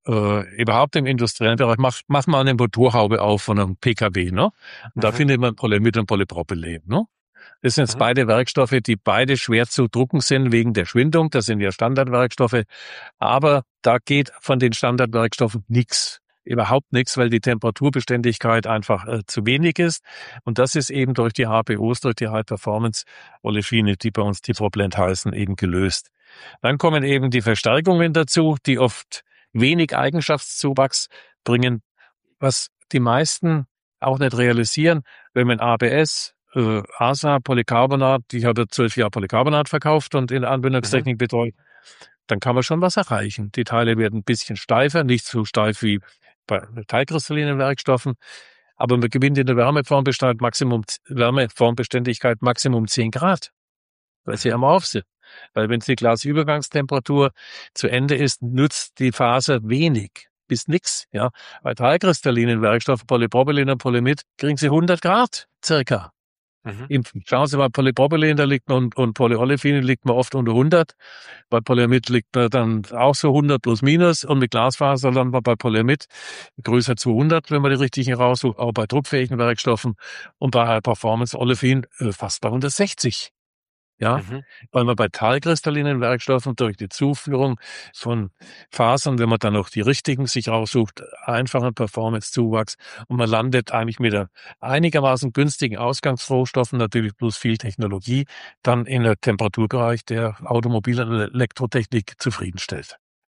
überhaupt im industriellen Bereich, mach mal eine Motorhaube auf von einem PKW, ne? Und da findet man Polyamid und Polypropylen, ne? Das sind jetzt beide Werkstoffe, die beide schwer zu drucken sind wegen der Schwindung. Das sind ja Standardwerkstoffe. Aber da geht von den Standardwerkstoffen nichts. Überhaupt nichts, weil die Temperaturbeständigkeit einfach zu wenig ist. Und das ist eben durch die HPOs, durch die High-Performance-Olefine, die bei uns Diproblend heißen, eben gelöst. Dann kommen eben die Verstärkungen dazu, die oft wenig Eigenschaftszuwachs bringen, was die meisten auch nicht realisieren, wenn man ABS, ASA, Polycarbonat, ich habe 12 Jahre Polycarbonat verkauft und in der Anwendungstechnik betreut, dann kann man schon was erreichen. Die Teile werden ein bisschen steifer, nicht so steif wie bei teilkristallinen Werkstoffen, aber man gewinnt in der Wärmeformbeständigkeit Maximum 10 Grad, weil sie am Auf sind. Weil wenn die Glasübergangstemperatur zu Ende ist, nutzt die Faser wenig bis nix. Ja, bei teilkristallinen Werkstoffen, Polypropylen und Polyamid, kriegen sie 100 Grad circa. Schauen Sie mal, Polypropylen, da liegt man und Polyolefin liegt man oft unter 100. Bei Polyamid liegt man dann auch so 100 plus minus und mit Glasfaser dann bei Polyamid größer 200, wenn man die richtigen raussucht, auch bei druckfähigen Werkstoffen und bei High Performance Olefin fast bei 160. Ja, weil man bei teilkristallinen Werkstoffen durch die Zuführung von Fasern, wenn man dann noch die richtigen sich raussucht, einfachen Performance-Zuwachs und man landet eigentlich mit der einigermaßen günstigen Ausgangsrohstoffen, natürlich plus viel Technologie, dann in der Temperaturbereich der Automobil- und Elektrotechnik zufriedenstellt.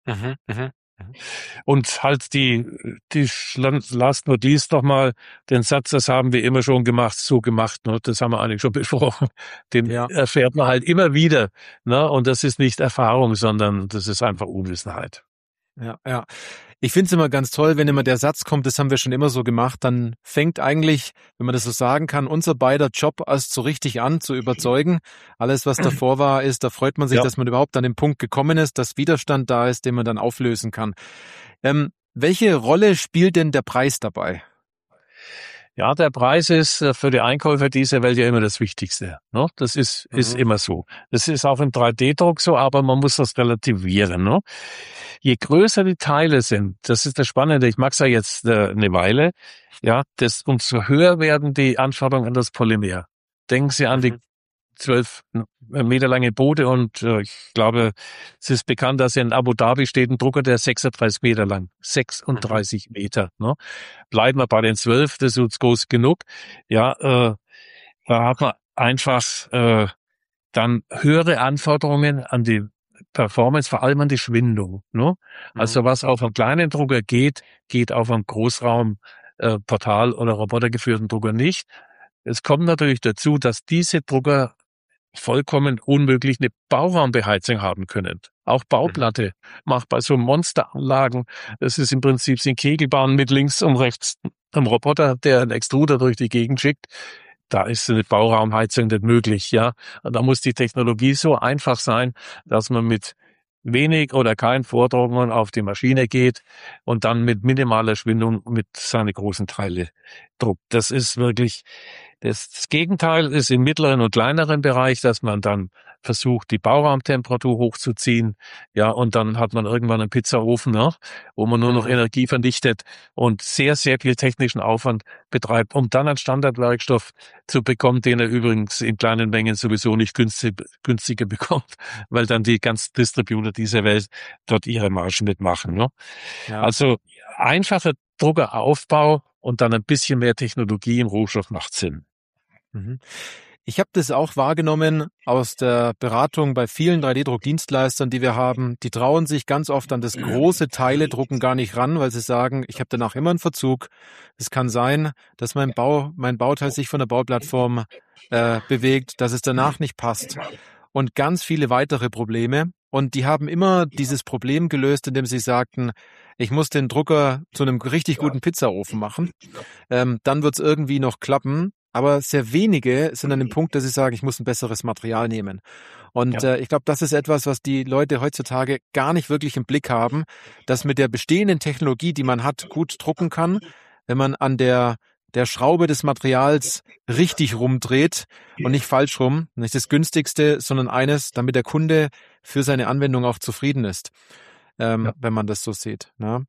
Und halt die last not least nochmal den Satz, das haben wir immer schon gemacht, so gemacht, ne? Das haben wir eigentlich schon besprochen. Den erfährt man halt immer wieder, ne? Und das ist nicht Erfahrung, sondern das ist einfach Unwissenheit. Ja. Ich finde es immer ganz toll, wenn immer der Satz kommt, das haben wir schon immer so gemacht, dann fängt eigentlich, wenn man das so sagen kann, unser beider Job erst so richtig an zu überzeugen. Alles, was davor war, da freut man sich, dass man überhaupt an den Punkt gekommen ist, dass Widerstand da ist, den man dann auflösen kann. Welche Rolle spielt denn der Preis dabei? Ja, der Preis ist für die Einkäufer dieser Welt ja immer das Wichtigste. Ne? Das ist immer so. Das ist auch im 3D-Druck so, aber man muss das relativieren. Ne? Je größer die Teile sind, das ist das Spannende, ich mag's ja jetzt eine Weile, ja, umso höher werden die Anforderungen an das Polymer. Denken Sie an die 12 Meter lange Boote und ich glaube, es ist bekannt, dass in Abu Dhabi steht ein Drucker, der 36 Meter lang. 36 Meter. Ne? Bleiben wir bei den 12, das ist uns groß genug. Ja, da hat man einfach dann höhere Anforderungen an die Performance, vor allem an die Schwindung. Ne? Also was auf einem kleinen Drucker geht auf einem Großraum Portal- oder robotergeführten Drucker nicht. Es kommt natürlich dazu, dass diese Drucker vollkommen unmöglich eine Bauraumbeheizung haben können. Auch Bauplatte macht bei so Monsteranlagen, das ist im Prinzip sind Kegelbahnen mit links und rechts einem Roboter, der einen Extruder durch die Gegend schickt. Da ist eine Bauraumheizung nicht möglich, ja. Und da muss die Technologie so einfach sein, dass man mit wenig oder keinen Vordrungen auf die Maschine geht und dann mit minimaler Schwindung mit seine großen Teile druckt. Das ist wirklich, das Gegenteil ist im mittleren und kleineren Bereich, dass man dann versucht, die Bauraumtemperatur hochzuziehen, ja, und dann hat man irgendwann einen Pizzaofen, ne, wo man nur noch Energie vernichtet und sehr, sehr viel technischen Aufwand betreibt, um dann einen Standardwerkstoff zu bekommen, den er übrigens in kleinen Mengen sowieso nicht günstiger bekommt, weil dann die ganzen Distributor dieser Welt dort ihre Margen mitmachen, ne. Ja. Also einfacher Druckeraufbau und dann ein bisschen mehr Technologie im Rohstoff macht Sinn. Ich habe das auch wahrgenommen aus der Beratung bei vielen 3D-Druckdienstleistern, die wir haben. Die trauen sich ganz oft an das große Teile-Drucken gar nicht ran, weil sie sagen, ich habe danach immer einen Verzug. Es kann sein, dass mein Bauteil sich von der Bauplattform bewegt, dass es danach nicht passt. Und ganz viele weitere Probleme. Und die haben immer dieses Problem gelöst, indem sie sagten, ich muss den Drucker zu einem richtig guten Pizzaofen machen. Dann wird's irgendwie noch klappen. Aber sehr wenige sind an dem Punkt, dass sie sagen, ich muss ein besseres Material nehmen. Und ich glaube, das ist etwas, was die Leute heutzutage gar nicht wirklich im Blick haben, dass mit der bestehenden Technologie, die man hat, gut drucken kann, wenn man an der Schraube des Materials richtig rumdreht und nicht falsch rum. Nicht das günstigste, sondern eines, damit der Kunde für seine Anwendung auch zufrieden ist, wenn man das so sieht. Ne?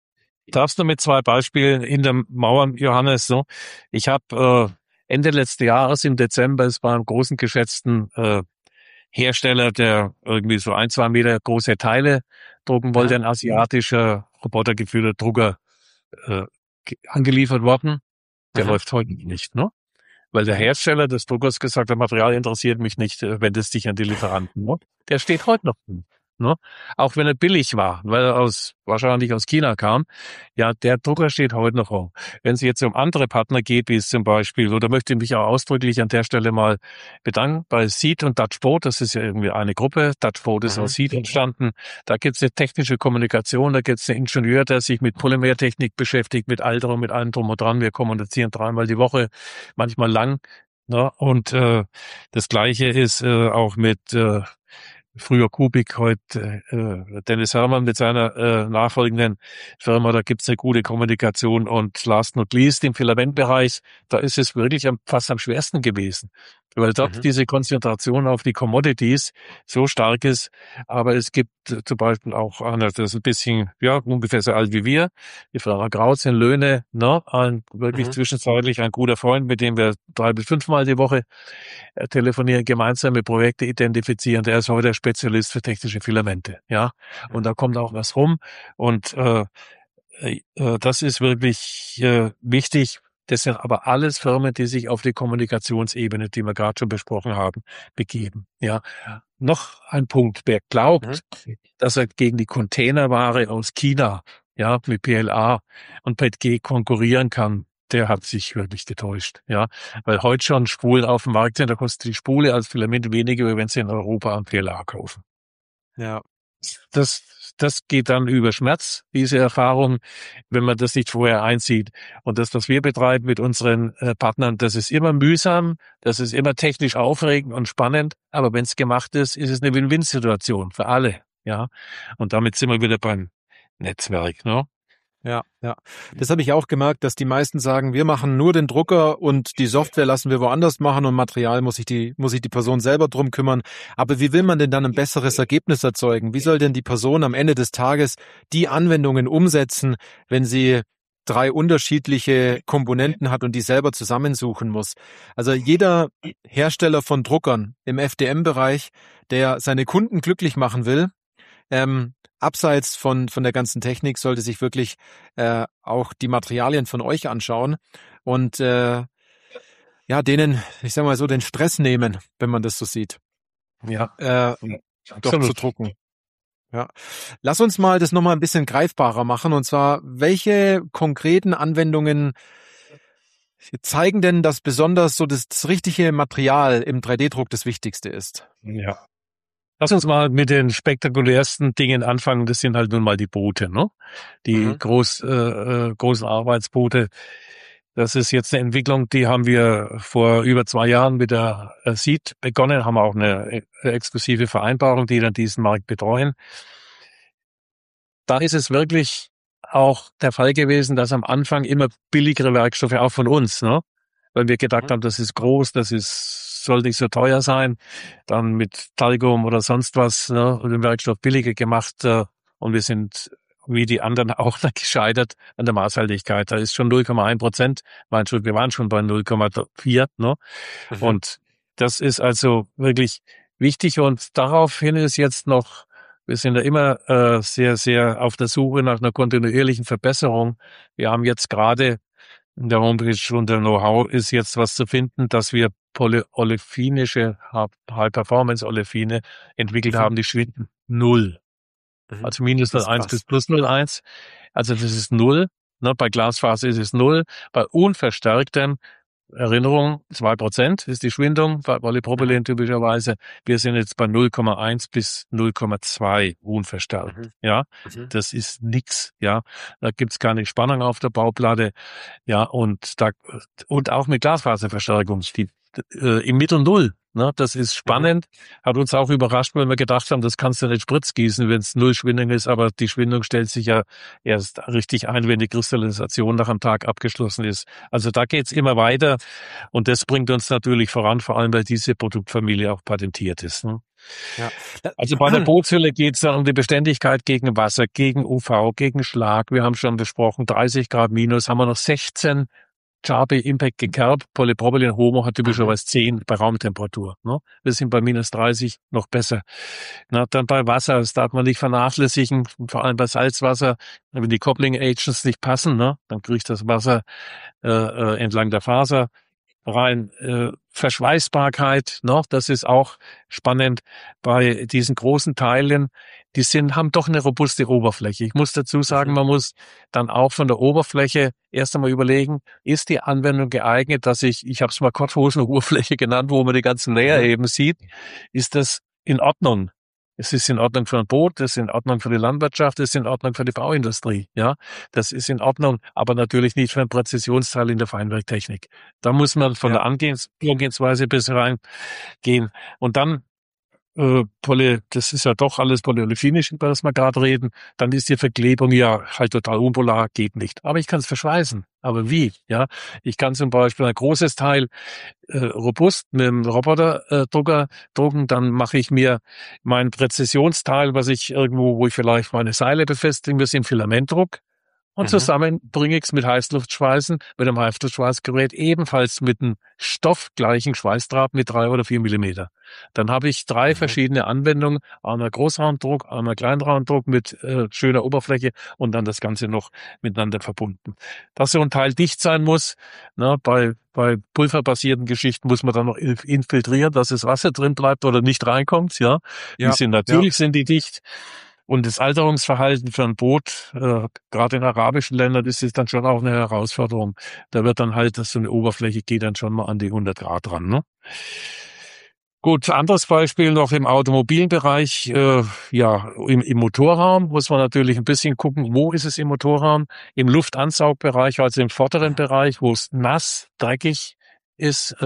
Darfst du mit 2 Beispielen in der Mauern, Johannes, so? Ich habe Ende letzten Jahres im Dezember, es war einem großen geschätzten Hersteller, der irgendwie so 1, 2 Meter große Teile drucken wollte, Aha. ein asiatischer robotergeführter Drucker äh, angeliefert worden. Der Aha. läuft heute nicht, ne? Weil der Mhm. Hersteller des Druckers gesagt hat, Material interessiert mich nicht, wendest dich an die Lieferanten. Ne? Der steht heute noch. Ne? Auch wenn er billig war, weil er wahrscheinlich aus China kam. Ja, der Drucker steht heute noch rum. Wenn es jetzt um andere Partner geht, wie es zum Beispiel, oder möchte ich mich auch ausdrücklich an der Stelle mal bedanken, bei Seat und Dutch Boat, das ist ja irgendwie eine Gruppe, Dutch Boat ist aus Seat entstanden, da gibt es eine technische Kommunikation, da gibt es einen Ingenieur, der sich mit Polymertechnik beschäftigt, mit Alterung, mit allem drum und dran. Wir kommunizieren 3-mal die Woche, manchmal lang. Ne? Und das Gleiche ist auch mit früher Kubik, heute Dennis Herrmann mit seiner nachfolgenden Firma. Da gibt's eine gute Kommunikation. Und last not least im Filamentbereich, da ist es wirklich fast am schwersten gewesen, weil dort diese Konzentration auf die Commodities so stark ist. Aber es gibt zum Beispiel auch einer, das ist ein bisschen, ja, ungefähr so alt wie wir, die Frau Grauz in Löhne, ne, wirklich zwischenzeitlich ein guter Freund, mit dem wir 3 bis 5 Mal die Woche telefonieren, gemeinsame Projekte identifizieren. Der ist heute der Spezialist für technische Filamente, ja. Und da kommt auch was rum. Und das ist wirklich wichtig. Das sind aber alles Firmen, die sich auf die Kommunikationsebene, die wir gerade schon besprochen haben, begeben. Ja. Noch ein Punkt. Wer glaubt, dass er gegen die Containerware aus China, ja, mit PLA und PETG konkurrieren kann, der hat sich wirklich getäuscht. Ja. Weil heute schon Spulen auf dem Markt sind, da kostet die Spule als Filament weniger, wenn sie in Europa an PLA kaufen. Ja. Das geht dann über Schmerz, diese Erfahrung, wenn man das nicht vorher einsieht. Und das, was wir betreiben mit unseren Partnern, das ist immer mühsam, das ist immer technisch aufregend und spannend. Aber wenn es gemacht ist, ist es eine Win-Win-Situation für alle. Ja. Und damit sind wir wieder beim Netzwerk, ne? Ja, ja. Das habe ich auch gemerkt, dass die meisten sagen, wir machen nur den Drucker und die Software lassen wir woanders machen und Material muss sich die Person selber drum kümmern. Aber wie will man denn dann ein besseres Ergebnis erzeugen? Wie soll denn die Person am Ende des Tages die Anwendungen umsetzen, wenn sie 3 unterschiedliche Komponenten hat und die selber zusammensuchen muss? Also jeder Hersteller von Druckern im FDM-Bereich, der seine Kunden glücklich machen will, abseits von der ganzen Technik, sollte sich wirklich auch die Materialien von euch anschauen und ja, denen, ich sag mal so, den Stress nehmen, wenn man das so sieht. Ja. Doch zu drucken. Ja. Lass uns mal das nochmal ein bisschen greifbarer machen, und zwar, welche konkreten Anwendungen zeigen denn, dass besonders so das richtige Material im 3D-Druck das Wichtigste ist? Ja. Lass uns mal mit den spektakulärsten Dingen anfangen. Das sind halt nun mal die Boote, ne? Die großen Arbeitsboote. Das ist jetzt eine Entwicklung, die haben wir vor über 2 Jahren mit der Seat begonnen, haben auch eine exklusive Vereinbarung, die dann diesen Markt betreuen. Da ist es wirklich auch der Fall gewesen, dass am Anfang immer billigere Werkstoffe, auch von uns, ne? Weil wir gedacht haben, das ist groß, soll nicht so teuer sein. Dann mit Talgum oder sonst was, ne, und den Werkstoff billiger gemacht. Und wir sind wie die anderen auch gescheitert an der Maßhaltigkeit. Da ist schon 0,1%. Wir waren schon bei 0,4, ne? Und das ist also wirklich wichtig. Und daraufhin ist jetzt noch, wir sind ja immer sehr, sehr auf der Suche nach einer kontinuierlichen Verbesserung. Wir haben jetzt gerade in der Homepage und der Know-how ist jetzt was zu finden, dass wir polyolefinische High-Performance-Olefine entwickelt haben, die schwinden 0. Also minus 0,1 bis plus 0,1. Also das ist 0. Ne, bei Glasfaser ist es 0. Bei unverstärktem, Erinnerung, 2% ist die Schwindung, bei Polypropylen typischerweise. Wir sind jetzt bei 0,1 bis 0,2 unverstärkt. Ja, das ist nix. Ja, da gibt's keine Spannung auf der Bauplatte. Ja, und auch mit Glasfaserverstärkung, im Mittel 0. Ne, das ist spannend, hat uns auch überrascht, weil wir gedacht haben, das kannst du nicht spritzgießen, wenn es 0 Schwindung ist, aber die Schwindung stellt sich ja erst richtig ein, wenn die Kristallisation nach einem Tag abgeschlossen ist. Also da geht's immer weiter und das bringt uns natürlich voran, vor allem weil diese Produktfamilie auch patentiert ist. Ne? Ja. Also bei der Bootshülle geht es dann um die Beständigkeit gegen Wasser, gegen UV, gegen Schlag. Wir haben schon besprochen, 30 Grad minus, haben wir noch 16 Charby Impact gekerbt. Polypropylen Homo hat typischerweise 10 bei Raumtemperatur. Ne? Wir sind bei minus 30 noch besser. Na, dann bei Wasser, das darf man nicht vernachlässigen, vor allem bei Salzwasser. Wenn die Coupling Agents nicht passen, ne, dann kriegt das Wasser entlang der Faser rein. Verschweißbarkeit, ne, das ist auch spannend bei diesen großen Teilen. Haben doch eine robuste Oberfläche. Ich muss dazu sagen, man muss dann auch von der Oberfläche erst einmal überlegen, ist die Anwendung geeignet, dass ich habe es mal Korthosenoberfläche genannt, wo man die ganzen Layer eben sieht, ist das in Ordnung? Es ist in Ordnung für ein Boot, es ist in Ordnung für die Landwirtschaft, es ist in Ordnung für die Bauindustrie, ja. Das ist in Ordnung, aber natürlich nicht für ein Präzisionsteil in der Feinwerktechnik. Da muss man von der Angehensweise bis reingehen. Und dann das ist ja doch alles polyolefinisch, über das wir gerade reden, dann ist die Verklebung ja halt total unpolar, geht nicht. Aber ich kann es verschweißen. Aber wie? Ja, ich kann zum Beispiel ein großes Teil robust mit einem Roboterdrucker drucken, dann mache ich mir mein Präzisionsteil, wo ich vielleicht meine Seile befestigen muss, im Filamentdruck. Und zusammen bringe ich es mit Heißluftschweißen, mit einem Heißluftschweißgerät, ebenfalls mit einem stoffgleichen Schweißdraht mit 3 oder 4 Millimeter. Dann habe ich 3 verschiedene Anwendungen, einmal Großraumdruck, einmal Kleinraumdruck mit schöner Oberfläche und dann das Ganze noch miteinander verbunden. Dass so ein Teil dicht sein muss, ne, bei pulverbasierten Geschichten muss man dann noch infiltrieren, dass das Wasser drin bleibt oder nicht reinkommt. Ja, sind die dicht. Und das Alterungsverhalten für ein Boot, gerade in arabischen Ländern, ist es dann schon auch eine Herausforderung. Da wird dann halt, so eine Oberfläche geht dann schon mal an die 100 Grad ran. Ne? Gut, anderes Beispiel noch im automobilen Bereich, im Motorraum muss man natürlich ein bisschen gucken, wo ist es im Motorraum? Im Luftansaugbereich, also im vorderen Bereich, wo es nass, dreckig ist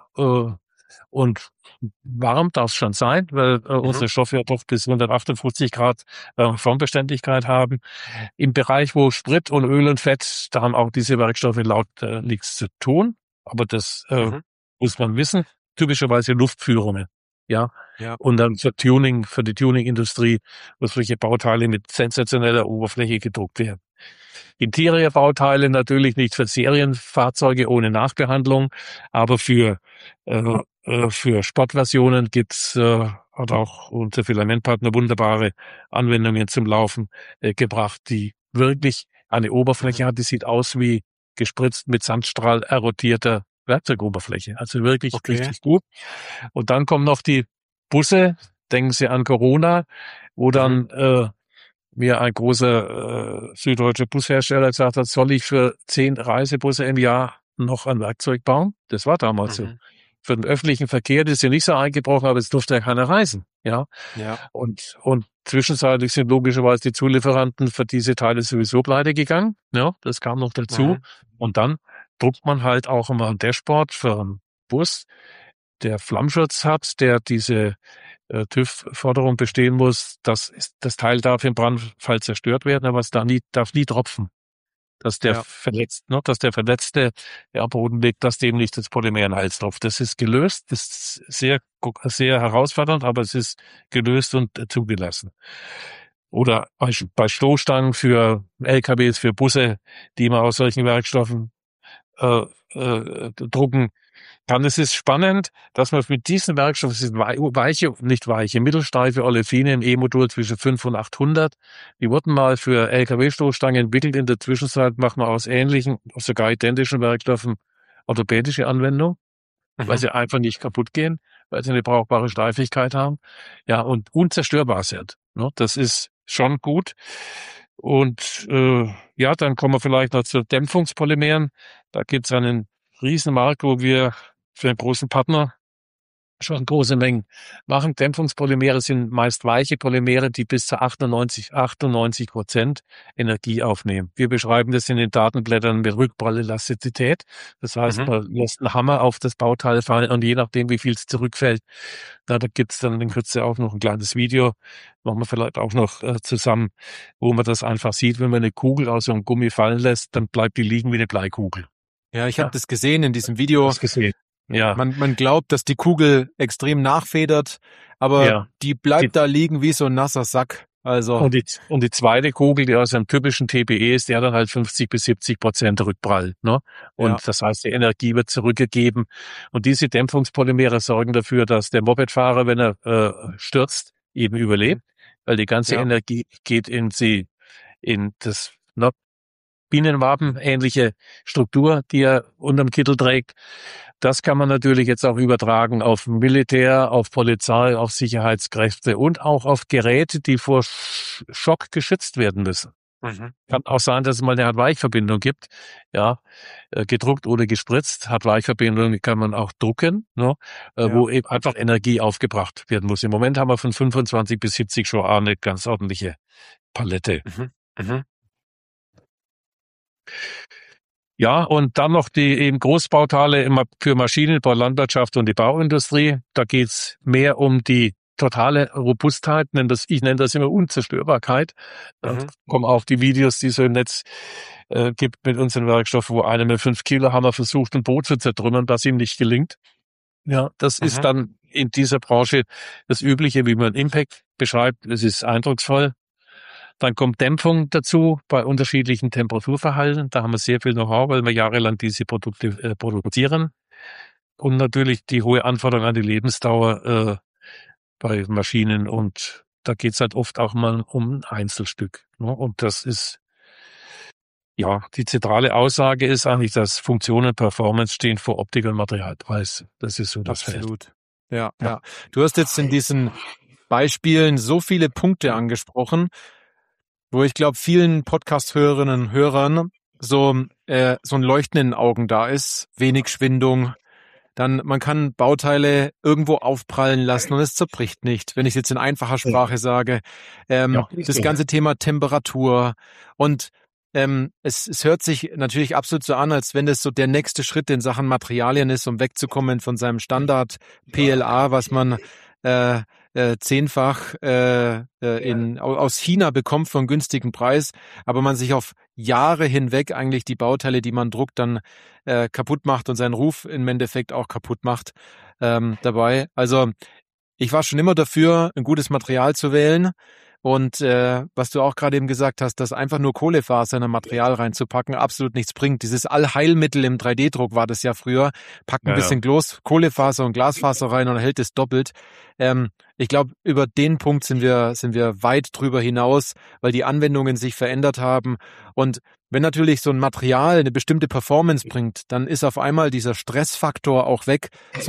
und warm darf es schon sein, weil unsere Stoffe ja doch bis 158 Grad Formbeständigkeit haben. Im Bereich, wo Sprit und Öl und Fett, da haben auch diese Werkstoffe laut nichts zu tun. Aber das muss man wissen. Typischerweise Luftführungen. Ja. Und dann für die Tuning-Industrie, wo solche Bauteile mit sensationeller Oberfläche gedruckt werden. Interior-Bauteile natürlich nicht für Serienfahrzeuge ohne Nachbehandlung, aber für Sportversionen hat auch unser Filamentpartner wunderbare Anwendungen zum Laufen gebracht, die wirklich eine Oberfläche hat, die sieht aus wie gespritzt mit Sandstrahl erotierter Werkzeugoberfläche. Also wirklich richtig gut. Und dann kommen noch die Busse, denken Sie an Corona, wo dann mir ein großer süddeutscher Bushersteller gesagt hat, soll ich für 10 Reisebusse im Jahr noch ein Werkzeug bauen? Das war damals so. Für den öffentlichen Verkehr, das ist ja nicht so eingebrochen, aber es durfte ja keiner reisen. Ja. Und zwischenzeitlich sind logischerweise die Zulieferanten für diese Teile sowieso pleite gegangen. Ja, das kam noch dazu. Und dann druckt man halt auch immer ein Dashboard für einen Bus, der Flammschutz hat, der diese TÜV-Forderung bestehen muss, das Teil darf im Brandfall zerstört werden, aber es darf nie tropfen. Dass der Verletzte, der am Boden liegt, dass dem nicht das Polymer in den Hals tropft. Das ist gelöst, das ist sehr, sehr herausfordernd, aber es ist gelöst und zugelassen. Oder bei Stoßstangen für LKWs, für Busse, die man aus solchen Werkstoffen drucken kann. Es ist spannend, dass man mit diesen Werkstoffen, es sind mittelsteife Olefine im E-Modul zwischen 5 und 800. Die wurden mal für LKW-Stoßstangen entwickelt. In der Zwischenzeit macht man aus ähnlichen, sogar identischen Werkstoffen orthopädische Anwendung, weil sie einfach nicht kaputt gehen, weil sie eine brauchbare Steifigkeit haben. Ja, und unzerstörbar sind. Ne? Das ist schon gut. Und dann kommen wir vielleicht noch zu Dämpfungspolymeren. Da gibt es einen Riesenmarkt, wo wir für einen großen Partner schon große Mengen machen. Dämpfungspolymere sind meist weiche Polymere, die bis zu 98% Energie aufnehmen. Wir beschreiben das in den Datenblättern mit Rückprallelastizität. Das heißt, man lässt einen Hammer auf das Bauteil fallen und je nachdem, wie viel es zurückfällt, da gibt's dann in Kürze auch noch ein kleines Video, machen wir vielleicht auch noch zusammen, wo man das einfach sieht, wenn man eine Kugel aus so einem Gummi fallen lässt, dann bleibt die liegen wie eine Bleikugel. Ja, ich habe das gesehen in diesem Video. Ja, Man glaubt, dass die Kugel extrem nachfedert, aber ja. die Die, bleibt da liegen wie so ein nasser Sack. Also, und die zweite Kugel, die aus einem typischen TPE ist, die hat dann halt 50-70% Rückprall, ne? ja. Und das heißt, die Energie wird zurückgegeben. Und diese Dämpfungspolymere sorgen dafür, dass der Mopedfahrer, wenn er stürzt, eben Mhm. überlebt, weil die ganze Ja. Energie geht in das, ne, Bienenwaben-ähnliche Struktur, die er unterm Kittel trägt. Das kann man natürlich jetzt auch übertragen auf Militär, auf Polizei, auf Sicherheitskräfte und auch auf Geräte, die vor Schock geschützt werden müssen. Mhm. Kann auch sein, dass es mal eine Hart-Weich-Verbindung gibt. Ja, gedruckt oder gespritzt. Hart-Weich-Verbindung, die kann man auch drucken, ne, Ja. wo eben einfach Energie aufgebracht werden muss. Im Moment haben wir von 25 bis 70 schon eine ganz ordentliche Palette. Mhm. Mhm. Ja, und dann noch die eben Großbauteile immer für Maschinenbau, Landwirtschaft und die Bauindustrie. Da geht's mehr um die totale Robustheit, ich nenne das immer Unzerstörbarkeit. Da Mhm. kommen auch die Videos, die es so im Netz gibt mit unseren Werkstoffen, wo einer mit 5 Kilo Hammer versucht, ein Boot zu zertrümmern, das ihm nicht gelingt. Ja, das ist Mhm. dann in dieser Branche das Übliche, wie man Impact beschreibt. Es ist eindrucksvoll. Dann kommt Dämpfung dazu bei unterschiedlichen Temperaturverhalten. Da haben wir sehr viel Know-how, weil wir jahrelang diese Produkte produzieren. Und natürlich die hohe Anforderung an die Lebensdauer bei Maschinen. Und da geht's halt oft auch mal um ein Einzelstück. Ne? Und das ist, ja, die zentrale Aussage ist eigentlich, dass Funktion und Performance stehen vor Optik und Materialpreis. Das ist so das Feld. Absolut. Ja, Ja. ja. Du hast jetzt in diesen Beispielen so viele Punkte angesprochen, wo ich glaube, vielen Podcast-Hörerinnen und Hörern so ein Leuchten in den Augen da ist, wenig Schwindung. Dann, man kann Bauteile irgendwo aufprallen lassen und es zerbricht nicht, wenn ich jetzt in einfacher Sprache sage. Ja. Das ganze Thema Temperatur und es hört sich natürlich absolut so an, als wenn das so der nächste Schritt in Sachen Materialien ist, um wegzukommen von seinem Standard PLA, was man zehnfach aus China bekommt für einen günstigen Preis, aber man sich auf Jahre hinweg eigentlich die Bauteile, die man druckt, dann kaputt macht und seinen Ruf im Endeffekt auch kaputt macht dabei. Also ich war schon immer dafür, ein gutes Material zu wählen. Und was du auch gerade eben gesagt hast, dass einfach nur Kohlefaser in ein Material reinzupacken absolut nichts bringt. Dieses Allheilmittel im 3D-Druck war das ja früher. Pack ein bisschen Kohlefaser und Glasfaser rein und hält es doppelt. Ich glaube, über den Punkt sind wir weit drüber hinaus, weil die Anwendungen sich verändert haben. Und wenn natürlich so ein Material eine bestimmte Performance bringt, dann ist auf einmal dieser Stressfaktor auch weg.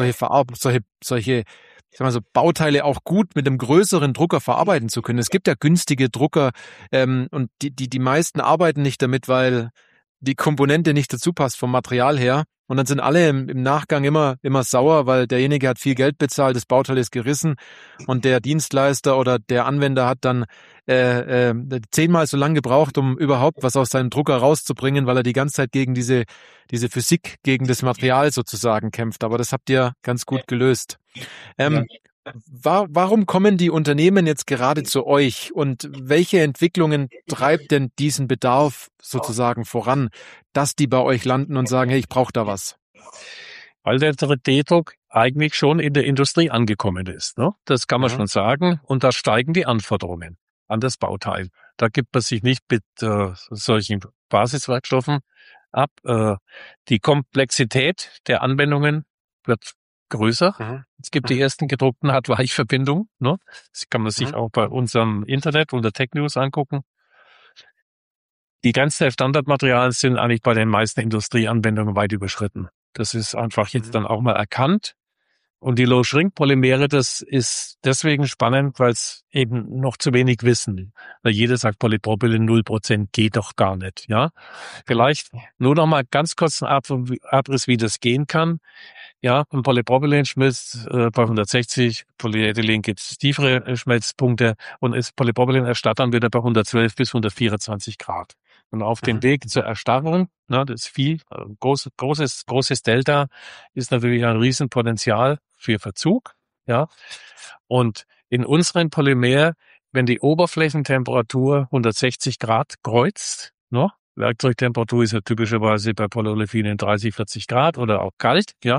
Solche ich sag mal so, Bauteile auch gut mit einem größeren Drucker verarbeiten zu können. Es gibt ja günstige Drucker und die meisten arbeiten nicht damit, weil die Komponente nicht dazu passt vom Material her. Und dann sind alle im Nachgang immer sauer, weil derjenige hat viel Geld bezahlt, das Bauteil ist gerissen und der Dienstleister oder der Anwender hat dann 10-mal so lange gebraucht, um überhaupt was aus seinem Drucker rauszubringen, weil er die ganze Zeit gegen diese Physik, gegen das Material sozusagen kämpft. Aber das habt ihr ganz gut gelöst. Warum kommen die Unternehmen jetzt gerade zu euch und welche Entwicklungen treibt denn diesen Bedarf sozusagen voran, dass die bei euch landen und sagen, hey, ich brauche da was? Weil der 3D-Druck eigentlich schon in der Industrie angekommen ist. Ne? Das kann man schon sagen. Und da steigen die Anforderungen an das Bauteil. Da gibt man sich nicht mit solchen Basiswerkstoffen ab. Die Komplexität der Anwendungen wird größer. Es gibt die ersten gedruckten Hart-Weich-Verbindungen. Ne? Das kann man sich auch bei unserem Internet unter Tech News angucken. Die ganzen Standardmaterialien sind eigentlich bei den meisten Industrieanwendungen weit überschritten. Das ist einfach jetzt dann auch mal erkannt. Und die Low-Shrink-Polymere, das ist deswegen spannend, weil es eben noch zu wenig wissen. Weil jeder sagt, Polypropylen 0% geht doch gar nicht. Ja, vielleicht nur noch mal ganz kurz ein Abriss, wie das gehen kann. Ja, ein Polypropylen schmilzt bei 160, Polyethylen gibt es tiefere Schmelzpunkte und ist Polypropylen erstarrt dann wieder bei 112 bis 124 Grad. Und auf dem Weg zur Erstarrung, das ist viel, großes Delta, ist natürlich ein Riesenpotenzial für Verzug, ja. Und in unseren Polymer, wenn die Oberflächentemperatur 160 Grad kreuzt, Werkzeugtemperatur ist ja typischerweise bei Polyolefinen 30, 40 Grad oder auch kalt, ja.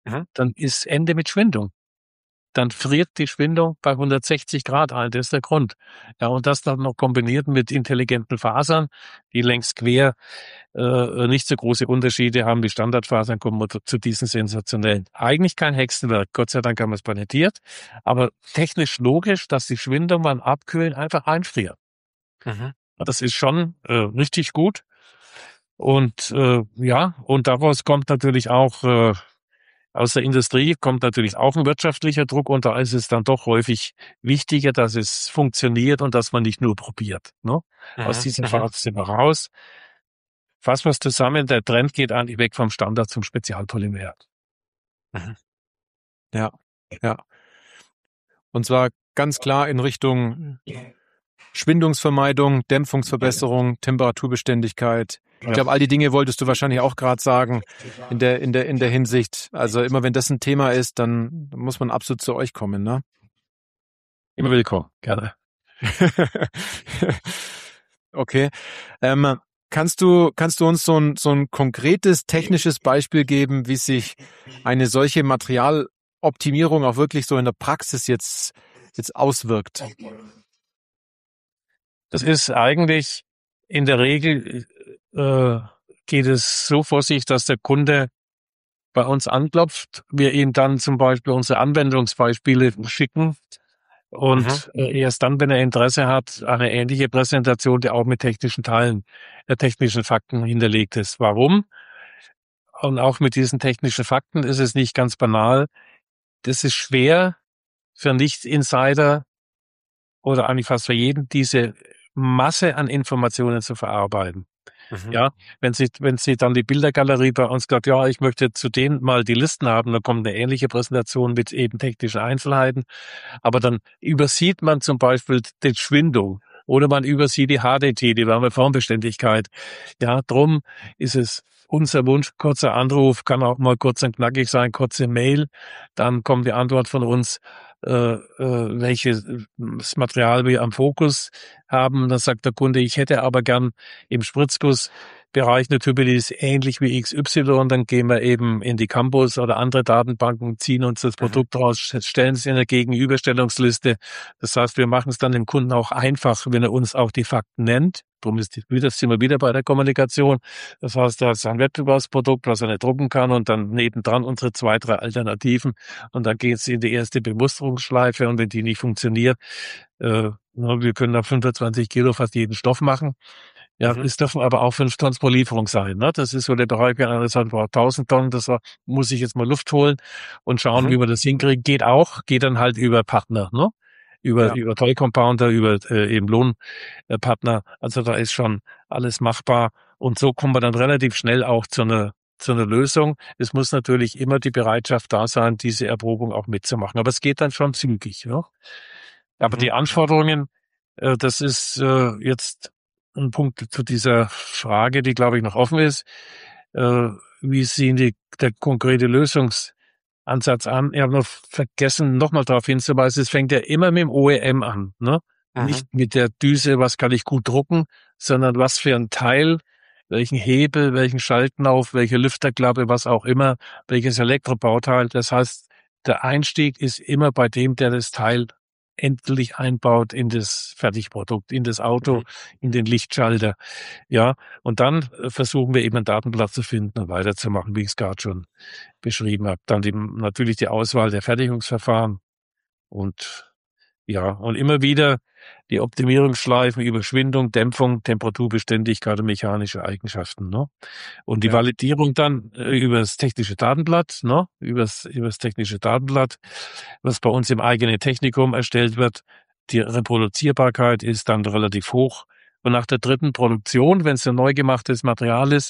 dann ist Ende mit Schwindung. Dann friert die Schwindung bei 160 Grad ein. Das ist der Grund. Ja, und das dann noch kombiniert mit intelligenten Fasern, die längs quer nicht so große Unterschiede haben. Die Standardfasern kommen zu diesen sensationellen. Eigentlich kein Hexenwerk. Gott sei Dank haben wir es patentiert. Aber technisch logisch, dass die Schwindung beim Abkühlen einfach einfriert. Das ist schon richtig gut. Und und daraus kommt natürlich auch aus der Industrie kommt natürlich auch ein wirtschaftlicher Druck und da ist es dann doch häufig wichtiger, dass es funktioniert und dass man nicht nur probiert. Ne? Aus dieser Phase sind wir raus. Fassen wir es zusammen, der Trend geht eigentlich weg vom Standard zum Spezialpolymer. Ja, ja. Und zwar ganz klar in Richtung Schwindungsvermeidung, Dämpfungsverbesserung, Temperaturbeständigkeit. Ich glaube, all die Dinge wolltest du wahrscheinlich auch gerade sagen in der Hinsicht. Also immer wenn das ein Thema ist, dann muss man absolut zu euch kommen, ne? Immer willkommen, gerne. Okay. Kannst du uns so ein konkretes technisches Beispiel geben, wie sich eine solche Materialoptimierung auch wirklich so in der Praxis jetzt auswirkt? Das ist eigentlich in der Regel geht es so vor sich, dass der Kunde bei uns anklopft, wir ihm dann zum Beispiel unsere Anwendungsbeispiele schicken und erst dann, wenn er Interesse hat, eine ähnliche Präsentation, die auch mit technischen Teilen, technischen Fakten hinterlegt ist. Warum? Und auch mit diesen technischen Fakten ist es nicht ganz banal. Das ist schwer für Nicht-Insider oder eigentlich fast für jeden, diese Masse an Informationen zu verarbeiten. Ja, wenn Sie dann die Bildergalerie bei uns sagt, ja, ich möchte zu denen mal die Listen haben, dann kommt eine ähnliche Präsentation mit eben technischen Einzelheiten. Aber dann übersieht man zum Beispiel die Schwindung oder man übersieht die HDT, die warme Formbeständigkeit. Ja, drum ist es unser Wunsch, kurzer Anruf, kann auch mal kurz und knackig sein, kurze Mail, dann kommt die Antwort von uns, welches Material wir am Fokus haben. Dann sagt der Kunde, ich hätte aber gern im Spritzgussbereich eine Tubulis ähnlich wie XY. Dann gehen wir eben in die Campus oder andere Datenbanken, ziehen uns das Produkt raus, stellen es in der Gegenüberstellungsliste. Das heißt, wir machen es dann dem Kunden auch einfach, wenn er uns auch die Fakten nennt. Darum sind wir wieder bei der Kommunikation. Das heißt, da ist ein Wettbewerbsprodukt, was er nicht drucken kann und dann nebendran unsere 2, 3 Alternativen und dann geht es in die erste Bemusterungsschleife und wenn die nicht funktioniert, wir können da 25 Kilo fast jeden Stoff machen. Ja, es dürfen aber auch 5 Tonnen pro Lieferung sein. Ne? Das ist so der Bereich, wenn einer sagt, 1000 Tonnen, muss ich jetzt mal Luft holen und schauen, wie wir das hinkriegen. Geht dann halt über Partner, ne? Über Toy Compounder, über eben Lohnpartner. Also da ist schon alles machbar. Und so kommen wir dann relativ schnell auch zu einer Lösung. Es muss natürlich immer die Bereitschaft da sein, diese Erprobung auch mitzumachen. Aber es geht dann schon zügig. Ne? Aber die Anforderungen, das ist jetzt ein Punkt zu dieser Frage, die, glaube ich, noch offen ist. Wie sehen der konkrete Lösungsansatz an? Ich habe noch vergessen, nochmal darauf hinzuweisen, es fängt ja immer mit dem OEM an. Ne? Nicht mit der Düse, was kann ich gut drucken, sondern was für ein Teil, welchen Hebel, welchen Schaltknauf, welche Lüfterklappe, was auch immer, welches Elektrobauteil. Das heißt, der Einstieg ist immer bei dem, der das Teil endlich einbaut in das Fertigprodukt, in das Auto, in den Lichtschalter. Ja, und dann versuchen wir eben ein Datenblatt zu finden und weiterzumachen, wie ich es gerade schon beschrieben habe. Dann natürlich die Auswahl der Fertigungsverfahren und immer wieder die Optimierungsschleifen über Schwindung, Dämpfung, Temperaturbeständigkeit und mechanische Eigenschaften. Ne? Und die Validierung dann über das technische Datenblatt, ne? Übers technische Datenblatt, was bei uns im eigenen Technikum erstellt wird. Die Reproduzierbarkeit ist dann relativ hoch. Und nach der 3. Produktion, wenn es ein neu gemachtes Material ist,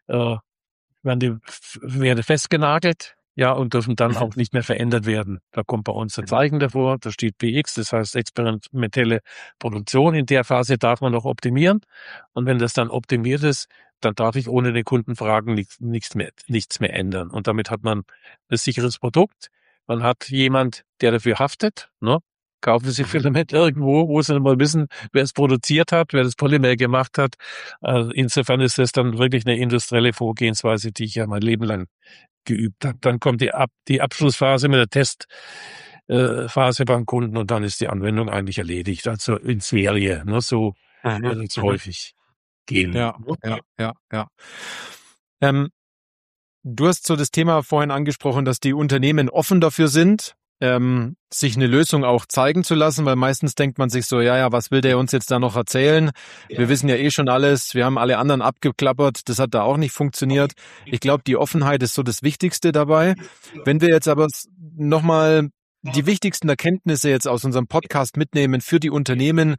werden festgenagelt. Ja, und dürfen dann auch nicht mehr verändert werden. Da kommt bei uns ein Zeichen davor, da steht PX, das heißt experimentelle Produktion. In der Phase darf man noch optimieren. Und wenn das dann optimiert ist, dann darf ich ohne den Kunden fragen nichts mehr ändern. Und damit hat man ein sicheres Produkt. Man hat jemand, der dafür haftet. Ne? Kaufen Sie Filament irgendwo, wo Sie mal wissen, wer es produziert hat, wer das Polymer gemacht hat. Insofern ist das dann wirklich eine industrielle Vorgehensweise, die ich ja mein Leben lang geübt hat. Dann kommt die Abschlussphase mit der Testphase beim Kunden und dann ist die Anwendung eigentlich erledigt. Also in Serie, ne? So wird es häufig gehen. Ja. Du hast so das Thema vorhin angesprochen, dass die Unternehmen offen dafür sind, sich eine Lösung auch zeigen zu lassen, weil meistens denkt man sich so, ja, was will der uns jetzt da noch erzählen? Wir wissen ja eh schon alles, wir haben alle anderen abgeklappert, das hat da auch nicht funktioniert. Ich glaube, die Offenheit ist so das Wichtigste dabei. Wenn wir jetzt aber nochmal die wichtigsten Erkenntnisse jetzt aus unserem Podcast mitnehmen für die Unternehmen,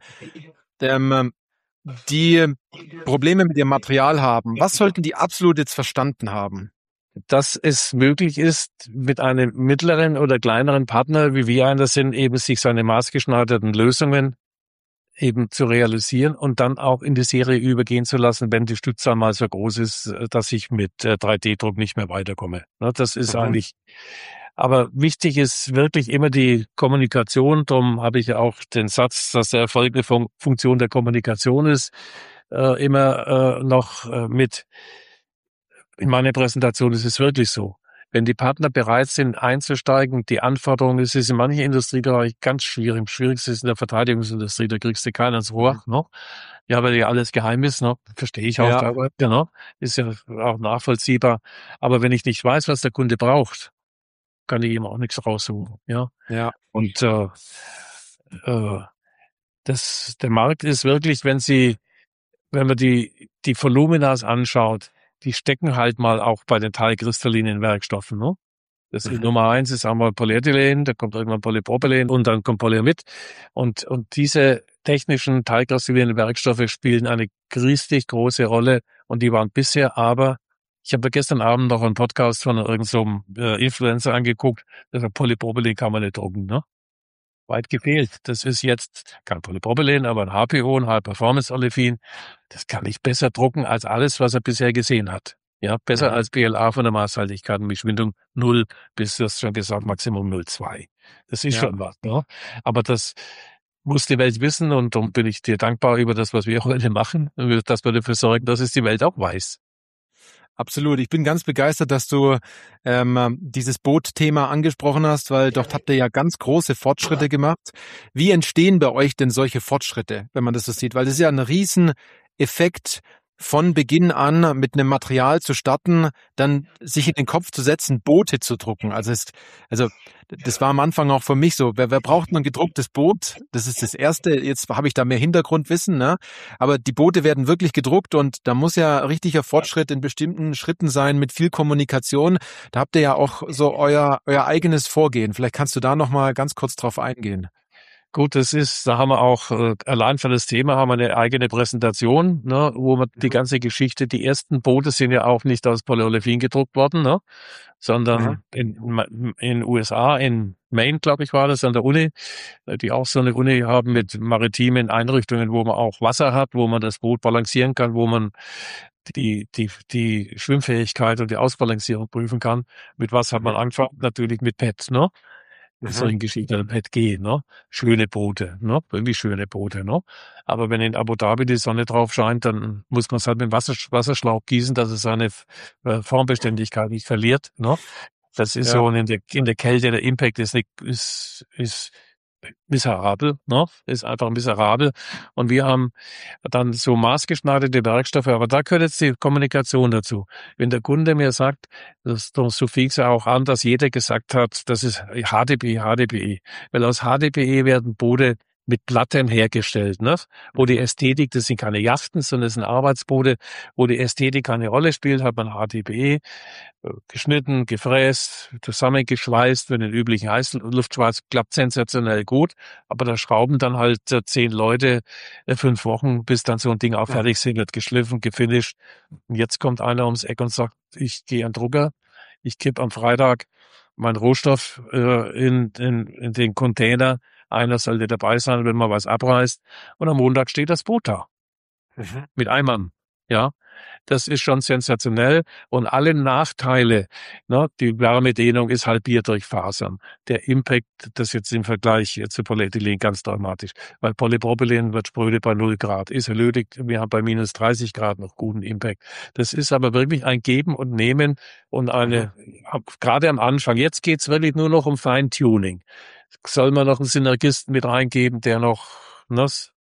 die Probleme mit ihrem Material haben, was sollten die absolut jetzt verstanden haben? Dass es möglich ist, mit einem mittleren oder kleineren Partner, wie wir einer sind, eben sich seine maßgeschneiderten Lösungen eben zu realisieren und dann auch in die Serie übergehen zu lassen, wenn die Stückzahl mal so groß ist, dass ich mit 3D-Druck nicht mehr weiterkomme. Das ist eigentlich, aber wichtig ist wirklich immer die Kommunikation. Darum habe ich ja auch den Satz, dass der Erfolg eine Funktion der Kommunikation ist, immer noch mit. In meiner Präsentation ist es wirklich so. Wenn die Partner bereit sind, einzusteigen, die Anforderungen, es ist in manchen Industriebereichen ganz schwierig. Am schwierigsten ist in der Verteidigungsindustrie, da kriegst du keinen ins Rohr, ne? Ja, weil ja alles geheim ist, ne? Verstehe ich auch, ne? Ist ja auch nachvollziehbar. Aber wenn ich nicht weiß, was der Kunde braucht, kann ich ihm auch nichts raussuchen, ja? Ja. Und der Markt ist wirklich, wenn man die Voluminas anschaut, die stecken halt mal auch bei den teilkristallinen Werkstoffen, ne? Das ist Nummer 1 ist einmal Polyethylen, da kommt irgendwann Polypropylen und dann kommt Polyamid. Und diese technischen teilkristallinen Werkstoffe spielen eine richtig große Rolle und die waren bisher aber, ich habe gestern Abend noch einen Podcast von irgendeinem so Influencer angeguckt, der sagt, Polypropylen kann man nicht drucken, ne? Weit gefehlt. Das ist jetzt kein Polypropylen, aber ein HPO, ein High-Performance-Olefin. Das kann ich besser drucken als alles, was er bisher gesehen hat. Ja, besser als PLA von der Maßhaltigkeit und Beschwindung 0 bis, du hast schon gesagt, Maximum 0,2. Das ist schon was, ne? Aber das muss die Welt wissen und darum bin ich dir dankbar über das, was wir heute machen, dass wir dafür sorgen, dass es die Welt auch weiß. Absolut. Ich bin ganz begeistert, dass du dieses Boot-Thema angesprochen hast, weil dort habt ihr ja ganz große Fortschritte gemacht. Wie entstehen bei euch denn solche Fortschritte, wenn man das so sieht? Weil das ist ja ein Rieseneffekt, von Beginn an mit einem Material zu starten, dann sich in den Kopf zu setzen, Boote zu drucken. Also das war am Anfang auch für mich so. Wer braucht ein gedrucktes Boot? Das ist das Erste. Jetzt habe ich da mehr Hintergrundwissen, ne? Aber die Boote werden wirklich gedruckt und da muss ja richtiger Fortschritt in bestimmten Schritten sein mit viel Kommunikation. Da habt ihr ja auch so euer eigenes Vorgehen. Vielleicht kannst du da noch mal ganz kurz drauf eingehen. Gut, da haben wir auch, allein für das Thema haben wir eine eigene Präsentation, ne, wo man die ganze Geschichte, die ersten Boote sind ja auch nicht aus Polyolefin gedruckt worden, ne, sondern in USA, in Maine, glaube ich, war das, an der Uni, die auch so eine Uni haben mit maritimen Einrichtungen, wo man auch Wasser hat, wo man das Boot balancieren kann, wo man die Schwimmfähigkeit und die Ausbalancierung prüfen kann. Mit was hat man angefangen? Natürlich mit PET, ne? Solchen Geschichten, PET-G, ne? Schöne Boote, ne? Irgendwie schöne Boote, ne? Aber wenn in Abu Dhabi die Sonne drauf scheint, dann muss man es halt mit Wasserschlauch gießen, dass es seine Formbeständigkeit nicht verliert, ne? Das ist so, und in der Kälte, der Impact ist miserabel, ne? Ist einfach miserabel. Und wir haben dann so maßgeschneiderte Werkstoffe, aber da gehört jetzt die Kommunikation dazu. Wenn der Kunde mir sagt, so fing es ja auch an, dass jeder gesagt hat, das ist HDPE. Weil aus HDPE werden Boote mit Platten hergestellt, ne? Wo die Ästhetik, das sind keine Yachten, sondern das sind Arbeitsboote, wo die Ästhetik keine Rolle spielt, hat man HDPE geschnitten, gefräst, zusammengeschweißt. Für den üblichen Heißluftschweiß klappt sensationell gut, aber da schrauben dann halt 10 Leute 5 Wochen, bis dann so ein Ding auch fertig sind, wird geschliffen, gefinisht. Und jetzt kommt einer ums Eck und sagt, ich gehe an den Drucker, ich kipp am Freitag meinen Rohstoff in den Container. Einer sollte dabei sein, wenn man was abreißt. Und am Montag steht das Boot da. Mit Eimern. Ja. Das ist schon sensationell. Und alle Nachteile, ne, die Wärmedehnung ist halbiert durch Fasern. Der Impact, das jetzt im Vergleich zu Polyethylen ganz dramatisch. Weil Polypropylen wird spröde bei 0 Grad. Isolytik, wir haben bei minus 30 Grad noch guten Impact. Das ist aber wirklich ein Geben und Nehmen und gerade am Anfang. Jetzt geht's wirklich nur noch um Feintuning. Soll man noch einen Synergisten mit reingeben, der noch, ne,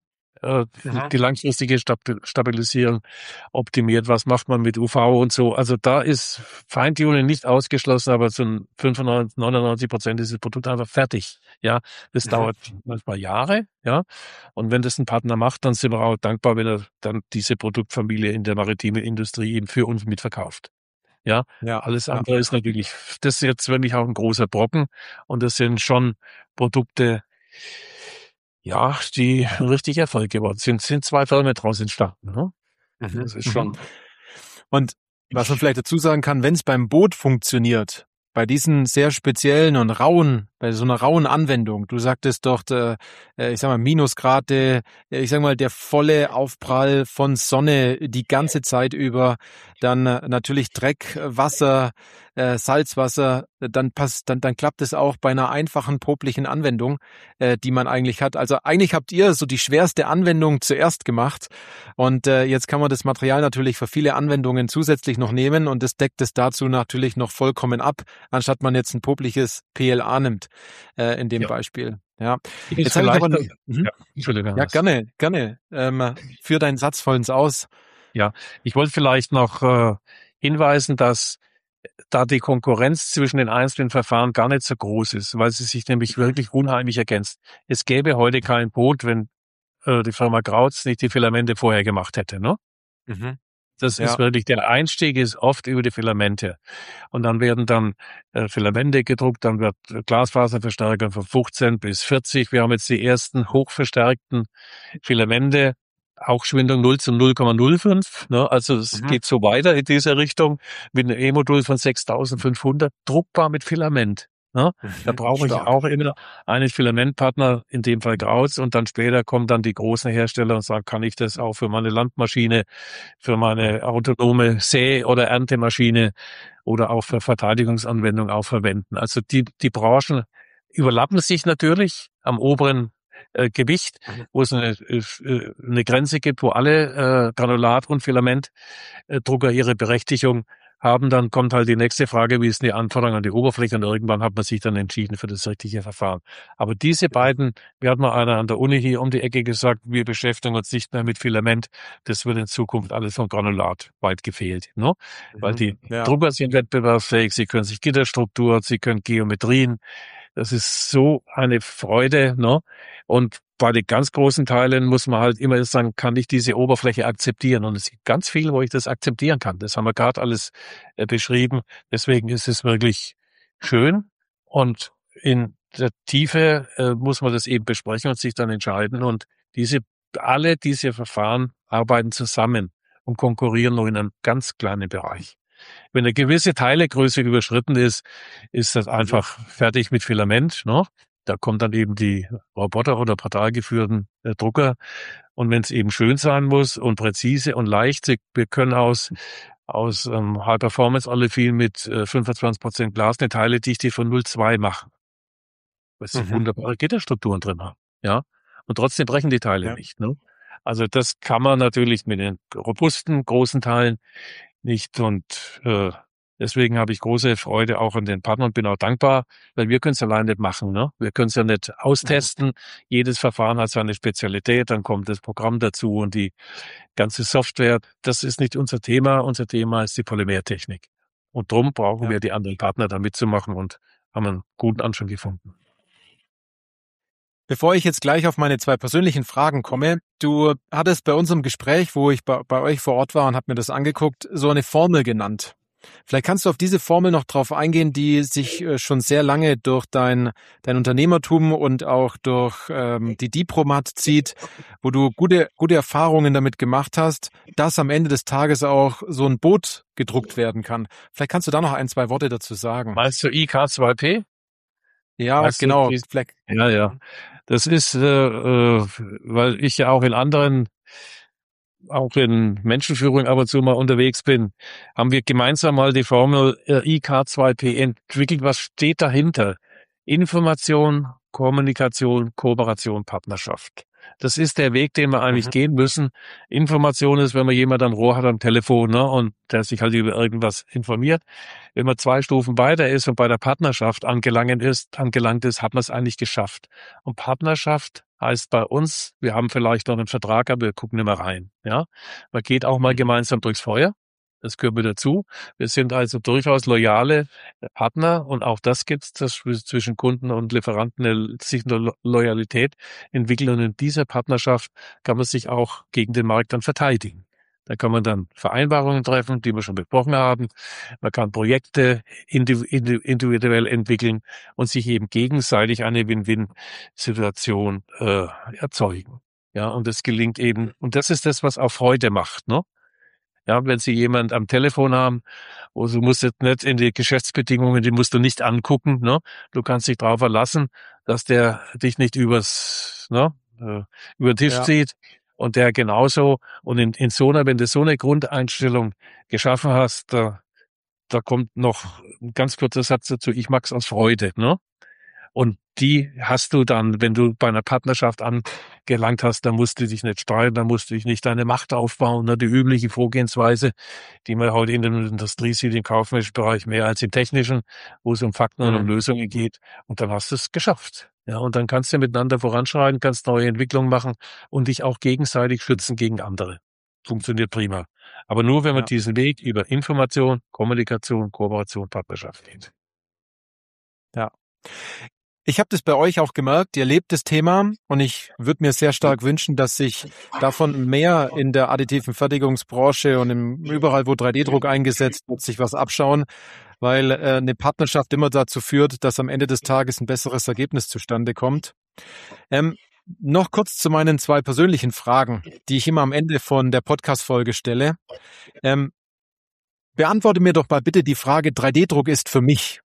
die langfristige Stabilisierung optimiert. Was macht man mit UV und so? Also da ist Feintuning nicht ausgeschlossen, aber zu 95, 99% ist das Produkt einfach fertig. Ja, das dauert manchmal Jahre. Ja, und wenn das ein Partner macht, dann sind wir auch dankbar, wenn er dann diese Produktfamilie in der maritimen Industrie eben für uns mitverkauft. Ja, alles andere ist natürlich, das ist jetzt wirklich auch ein großer Brocken und das sind schon Produkte, ja, die richtig Erfolg geworden sind. Sind 2 Filme draus entstanden. Ne? Das ist schon. Und was man vielleicht dazu sagen kann, wenn es beim Boot funktioniert, bei diesen sehr speziellen und rauen, bei so einer rauen Anwendung, du sagtest doch, ich sag mal, Minusgrade, ich sag mal, der volle Aufprall von Sonne die ganze Zeit über, dann natürlich Dreck, Wasser, Salzwasser, dann klappt es auch bei einer einfachen poplichen Anwendung, die man eigentlich hat. Also eigentlich habt ihr so die schwerste Anwendung zuerst gemacht und jetzt kann man das Material natürlich für viele Anwendungen zusätzlich noch nehmen und das deckt es dazu natürlich noch vollkommen ab, anstatt man jetzt ein popliches PLA nimmt in dem Beispiel. Ja. Jetzt habe ich aber Entschuldigung. Ja, gerne. Führ deinen Satz vollends aus. Ja, ich wollte vielleicht noch hinweisen, dass da die Konkurrenz zwischen den einzelnen Verfahren gar nicht so groß ist, weil sie sich nämlich wirklich unheimlich ergänzt. Es gäbe heute kein Boot, wenn die Firma Grautz nicht die Filamente vorher gemacht hätte, ne? Das ist wirklich, der Einstieg ist oft über die Filamente. Und dann werden Filamente gedruckt, dann wird Glasfaserverstärker von 15 bis 40. Wir haben jetzt die ersten hochverstärkten Filamente, auch Schwindung 0 zu 0,05. Ne? Also es geht so weiter in dieser Richtung mit einem E-Modul von 6500, druckbar mit Filament. Ne? Da brauche ich auch immer einen Filamentpartner, in dem Fall Grautz, und dann später kommen dann die großen Hersteller und sagen, kann ich das auch für meine Landmaschine, für meine autonome Säe- oder Erntemaschine oder auch für Verteidigungsanwendungen auch verwenden. Also die Branchen überlappen sich natürlich am oberen Gewicht, wo es eine Grenze gibt, wo alle Granulat- und Filamentdrucker ihre Berechtigung haben. Dann kommt halt die nächste Frage, wie ist denn die Anforderung an die Oberfläche? Und irgendwann hat man sich dann entschieden für das richtige Verfahren. Aber diese beiden, wir hatten mal einer an der Uni hier um die Ecke gesagt, wir beschäftigen uns nicht mehr mit Filament. Das wird in Zukunft alles von Granulat weit gefehlt. Ne? Weil die Drucker sind wettbewerbsfähig, sie können sich Gitterstruktur, sie können Geometrien. Das ist so eine Freude, ne? Und bei den ganz großen Teilen muss man halt immer sagen, kann ich diese Oberfläche akzeptieren? Und es gibt ganz viel, wo ich das akzeptieren kann. Das haben wir gerade alles beschrieben. Deswegen ist es wirklich schön. Und in der Tiefe muss man das eben besprechen und sich dann entscheiden. Und alle diese Verfahren arbeiten zusammen und konkurrieren nur in einem ganz kleinen Bereich. Wenn eine gewisse Teilegröße überschritten ist, ist das einfach fertig mit Filament. Ne? Da kommt dann eben die Roboter- oder portalgeführten Drucker. Und wenn es eben schön sein muss und präzise und leicht, wir können aus High-Performance-Olefin mit 25% Glas eine Teiledichte von 0,2 machen. Weil sie wunderbare Gitterstrukturen drin haben. Ja? Und trotzdem brechen die Teile nicht. Ne? Also das kann man natürlich mit den robusten, großen Teilen nicht. Und deswegen habe ich große Freude auch an den Partnern und bin auch dankbar, weil wir können es allein nicht machen. Ne? Wir können es ja nicht austesten. Jedes Verfahren hat seine Spezialität, dann kommt das Programm dazu und die ganze Software. Das ist nicht unser Thema. Unser Thema ist die Polymertechnik. Und darum brauchen wir die anderen Partner da mitzumachen und haben einen guten Anschluss gefunden. Bevor ich jetzt gleich auf meine 2 persönlichen Fragen komme, du hattest bei unserem Gespräch, wo ich bei euch vor Ort war und habe mir das angeguckt, so eine Formel genannt. Vielleicht kannst du auf diese Formel noch drauf eingehen, die sich schon sehr lange durch dein Unternehmertum und auch durch die Dipromat zieht, wo du gute Erfahrungen damit gemacht hast, dass am Ende des Tages auch so ein Boot gedruckt werden kann. Vielleicht kannst du da noch 1, 2 Worte dazu sagen. Meinst du IK2P? Ja, weißt genau. Ja. Das ist, weil ich ja auch in anderen auch in Menschenführung ab und zu mal unterwegs bin, haben wir gemeinsam mal die Formel IK2P entwickelt. Was steht dahinter? Information, Kommunikation, Kooperation, Partnerschaft. Das ist der Weg, den wir eigentlich gehen müssen. Information ist, wenn man jemand am Rohr hat am Telefon, ne, und der sich halt über irgendwas informiert. Wenn man 2 Stufen weiter ist und bei der Partnerschaft angelangt ist, hat man es eigentlich geschafft. Und Partnerschaft heißt bei uns, wir haben vielleicht noch einen Vertrag, aber wir gucken nicht mehr rein. Ja, man geht auch mal gemeinsam durchs Feuer. Das gehört mit dazu. Wir sind also durchaus loyale Partner und auch das gibt's, das zwischen Kunden und Lieferanten sich eine Loyalität entwickelt und in dieser Partnerschaft kann man sich auch gegen den Markt dann verteidigen. Da kann man dann Vereinbarungen treffen, die wir schon besprochen haben. Man kann Projekte individuell entwickeln und sich eben gegenseitig eine Win-Win-Situation erzeugen. Ja, und das gelingt eben. Und das ist das, was auch Freude macht, ne? Ja, wenn Sie jemand am Telefon haben, wo du musst jetzt nicht in die Geschäftsbedingungen, die musst du nicht angucken, ne? Du kannst dich darauf verlassen, dass der dich nicht über den Tisch zieht und der genauso. Und wenn du so eine Grundeinstellung geschaffen hast, da kommt noch ein ganz kurzer Satz dazu, ich mag's aus Freude, ne? Und die hast du dann, wenn du bei einer Partnerschaft angelangt hast, dann musst du dich nicht streiten, dann musst du dich nicht deine Macht aufbauen, ne? Die übliche Vorgehensweise, die man heute in der Industrie sieht, im kaufmännischen Bereich mehr als im technischen, wo es um Fakten und um Lösungen geht. Und dann hast du es geschafft. Ja, und dann kannst du miteinander voranschreiten, kannst neue Entwicklungen machen und dich auch gegenseitig schützen gegen andere. Funktioniert prima. Aber nur, wenn man diesen Weg über Information, Kommunikation, Kooperation, Partnerschaft geht. Ja. Ich habe das bei euch auch gemerkt, ihr lebt das Thema und ich würde mir sehr stark wünschen, dass sich davon mehr in der additiven Fertigungsbranche und überall, wo 3D-Druck eingesetzt wird, sich was abschauen, weil eine Partnerschaft immer dazu führt, dass am Ende des Tages ein besseres Ergebnis zustande kommt. Noch kurz zu meinen 2 persönlichen Fragen, die ich immer am Ende von der Podcast-Folge stelle. Beantworte mir doch mal bitte die Frage, 3D-Druck ist für mich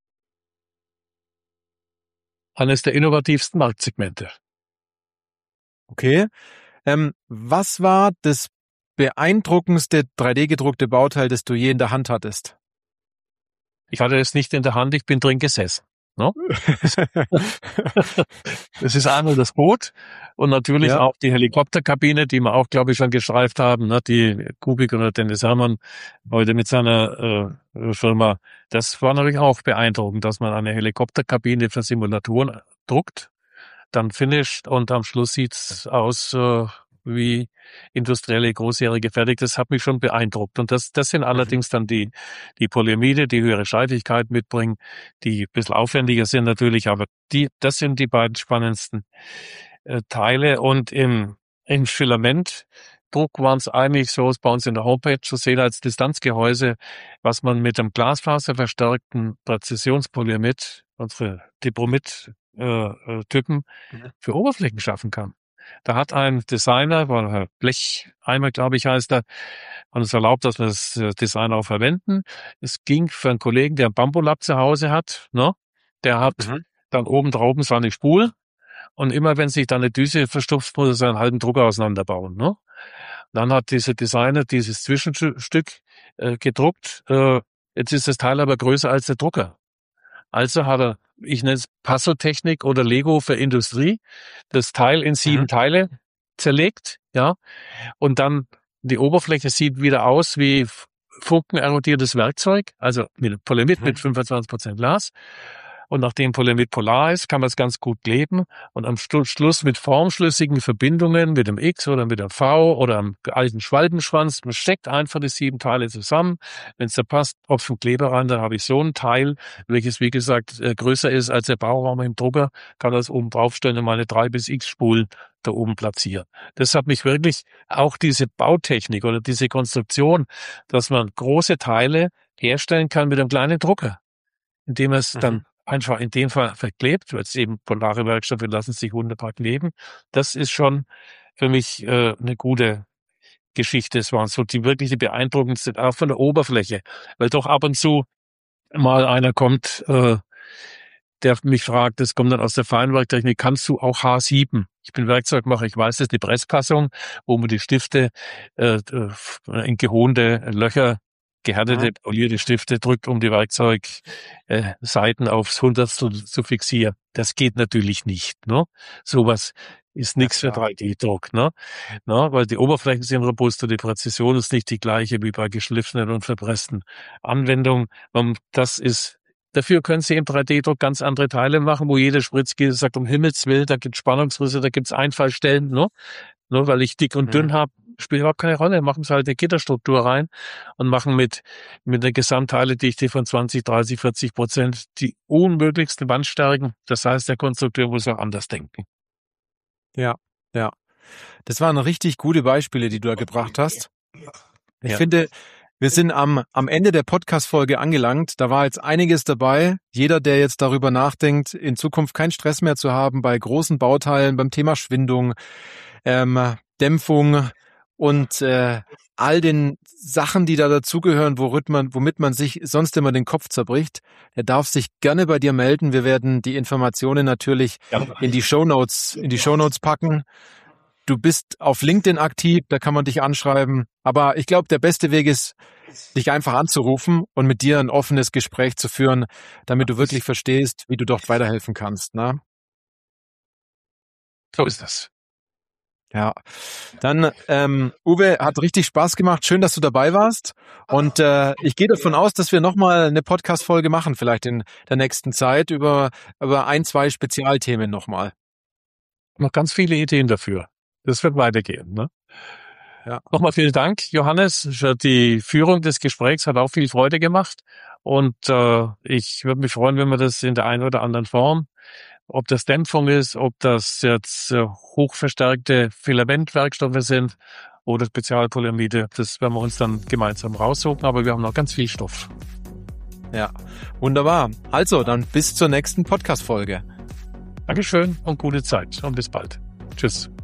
eines der innovativsten Marktsegmente. Okay. Was war das beeindruckendste 3D-gedruckte Bauteil, das du je in der Hand hattest? Ich hatte es nicht in der Hand, ich bin drin gesessen. No? Das ist einmal das Boot und natürlich auch die Helikopterkabine, die wir auch, glaube ich, schon gestreift haben, ne? Die Kubik oder Dennis Herrmann heute mit seiner Firma. Das war natürlich auch beeindruckend, dass man eine Helikopterkabine für Simulatoren druckt, dann finisht und am Schluss sieht's aus wie industrielle Großserie gefertigt. Das hat mich schon beeindruckt. Und das sind allerdings dann die Polyamide, die höhere Scheidigkeit mitbringen, die ein bisschen aufwendiger sind natürlich, aber das sind die beiden spannendsten Teile. Und im Filamentdruck waren es eigentlich so, ist bei uns in der Homepage zu sehen als Distanzgehäuse, was man mit einem glasfaserverstärkten Präzisionspolyamid, unsere Dibromid-Typen, für Oberflächen schaffen kann. Da hat ein Designer, Herr Blecheimer, glaube ich, heißt er, uns erlaubt, dass wir das Design auch verwenden. Es ging für einen Kollegen, der ein Bambulab zu Hause hat, ne? Der hat dann oben drauf seine Spul und immer wenn sich da eine Düse verstopft, muss er seinen halben Drucker auseinanderbauen, ne? Dann hat dieser Designer dieses Zwischenstück gedruckt. Jetzt ist das Teil aber größer als der Drucker. Also hat er, ich nenne es Puzzle-Technik oder Lego für Industrie, das Teil in 7 Teile zerlegt, ja, und dann die Oberfläche sieht wieder aus wie funkenerodiertes Werkzeug, also mit Polyamid mit 25% Glas. Und nachdem Polyamid polar ist, kann man es ganz gut kleben und am Schluss mit formschlüssigen Verbindungen mit dem X oder mit dem V oder einem alten Schwalbenschwanz. Man steckt einfach die 7 Teile zusammen. Wenn es da passt, Tropfen Kleber rein, dann habe ich so ein Teil, welches wie gesagt größer ist als der Bauraum im Drucker, kann das oben draufstellen und meine 3 bis X Spulen da oben platzieren. Das hat mich wirklich auch diese Bautechnik oder diese Konstruktion, dass man große Teile herstellen kann mit einem kleinen Drucker, indem es dann einfach in dem Fall verklebt, weil es eben polare Werkstoffe lassen sich wunderbar kleben. Das ist schon für mich eine gute Geschichte. Es waren so die wirklich beeindruckendsten, auch von der Oberfläche, weil doch ab und zu mal einer kommt, der mich fragt, das kommt dann aus der Feinwerktechnik, kannst du auch H7? Ich bin Werkzeugmacher, ich weiß, das ist die Presspassung, wo man die Stifte in gehobene Löcher, gehärtete, polierte Stifte drückt, um die Werkzeugseiten aufs Hundertstel zu fixieren. Das geht natürlich nicht. Ne? Sowas ist nichts für 3D-Druck, ne? Weil die Oberflächen sind robust und die Präzision ist nicht die gleiche wie bei geschliffenen und verpressten Anwendungen. Dafür können Sie im 3D-Druck ganz andere Teile machen, wo jeder Spritzgießer sagt, um Himmels Willen, da gibt es Spannungsrisse, da gibt es Einfallstellen, ne? Nur weil ich dick und dünn habe, spielt überhaupt keine Rolle. Machen Sie halt eine Gitterstruktur rein und machen mit einer Gesamtteiledichte von 20, 30, 40% die unmöglichsten Wandstärken. Das heißt, der Konstrukteur muss auch anders denken. Ja. Das waren richtig gute Beispiele, die du da gebracht hast. Ich finde, wir sind am Ende der Podcast-Folge angelangt. Da war jetzt einiges dabei. Jeder, der jetzt darüber nachdenkt, in Zukunft keinen Stress mehr zu haben bei großen Bauteilen, beim Thema Schwindung, Dämpfung und all den Sachen, die da dazugehören, womit man sich sonst immer den Kopf zerbricht, der darf sich gerne bei dir melden. Wir werden die Informationen natürlich in die Shownotes packen. Du bist auf LinkedIn aktiv, da kann man dich anschreiben. Aber ich glaube, der beste Weg ist, dich einfach anzurufen und mit dir ein offenes Gespräch zu führen, damit du wirklich verstehst, wie du dort weiterhelfen kannst. Ne? So ist das. Ja, dann Uwe, hat richtig Spaß gemacht. Schön, dass du dabei warst. Und ich gehe davon aus, dass wir nochmal eine Podcast-Folge machen, vielleicht in der nächsten Zeit, über 1-2 Spezialthemen nochmal. Noch ganz viele Ideen dafür. Das wird weitergehen. Ne? Ja. Nochmal vielen Dank, Johannes, für die Führung des Gesprächs. Hat auch viel Freude gemacht. Und ich würde mich freuen, wenn wir das in der einen oder anderen Form, ob das Dämpfung ist, ob das jetzt hochverstärkte Filamentwerkstoffe sind oder Spezialpolyamide, das werden wir uns dann gemeinsam raussuchen. Aber wir haben noch ganz viel Stoff. Ja, wunderbar. Also, dann bis zur nächsten Podcast-Folge. Dankeschön und gute Zeit und bis bald. Tschüss.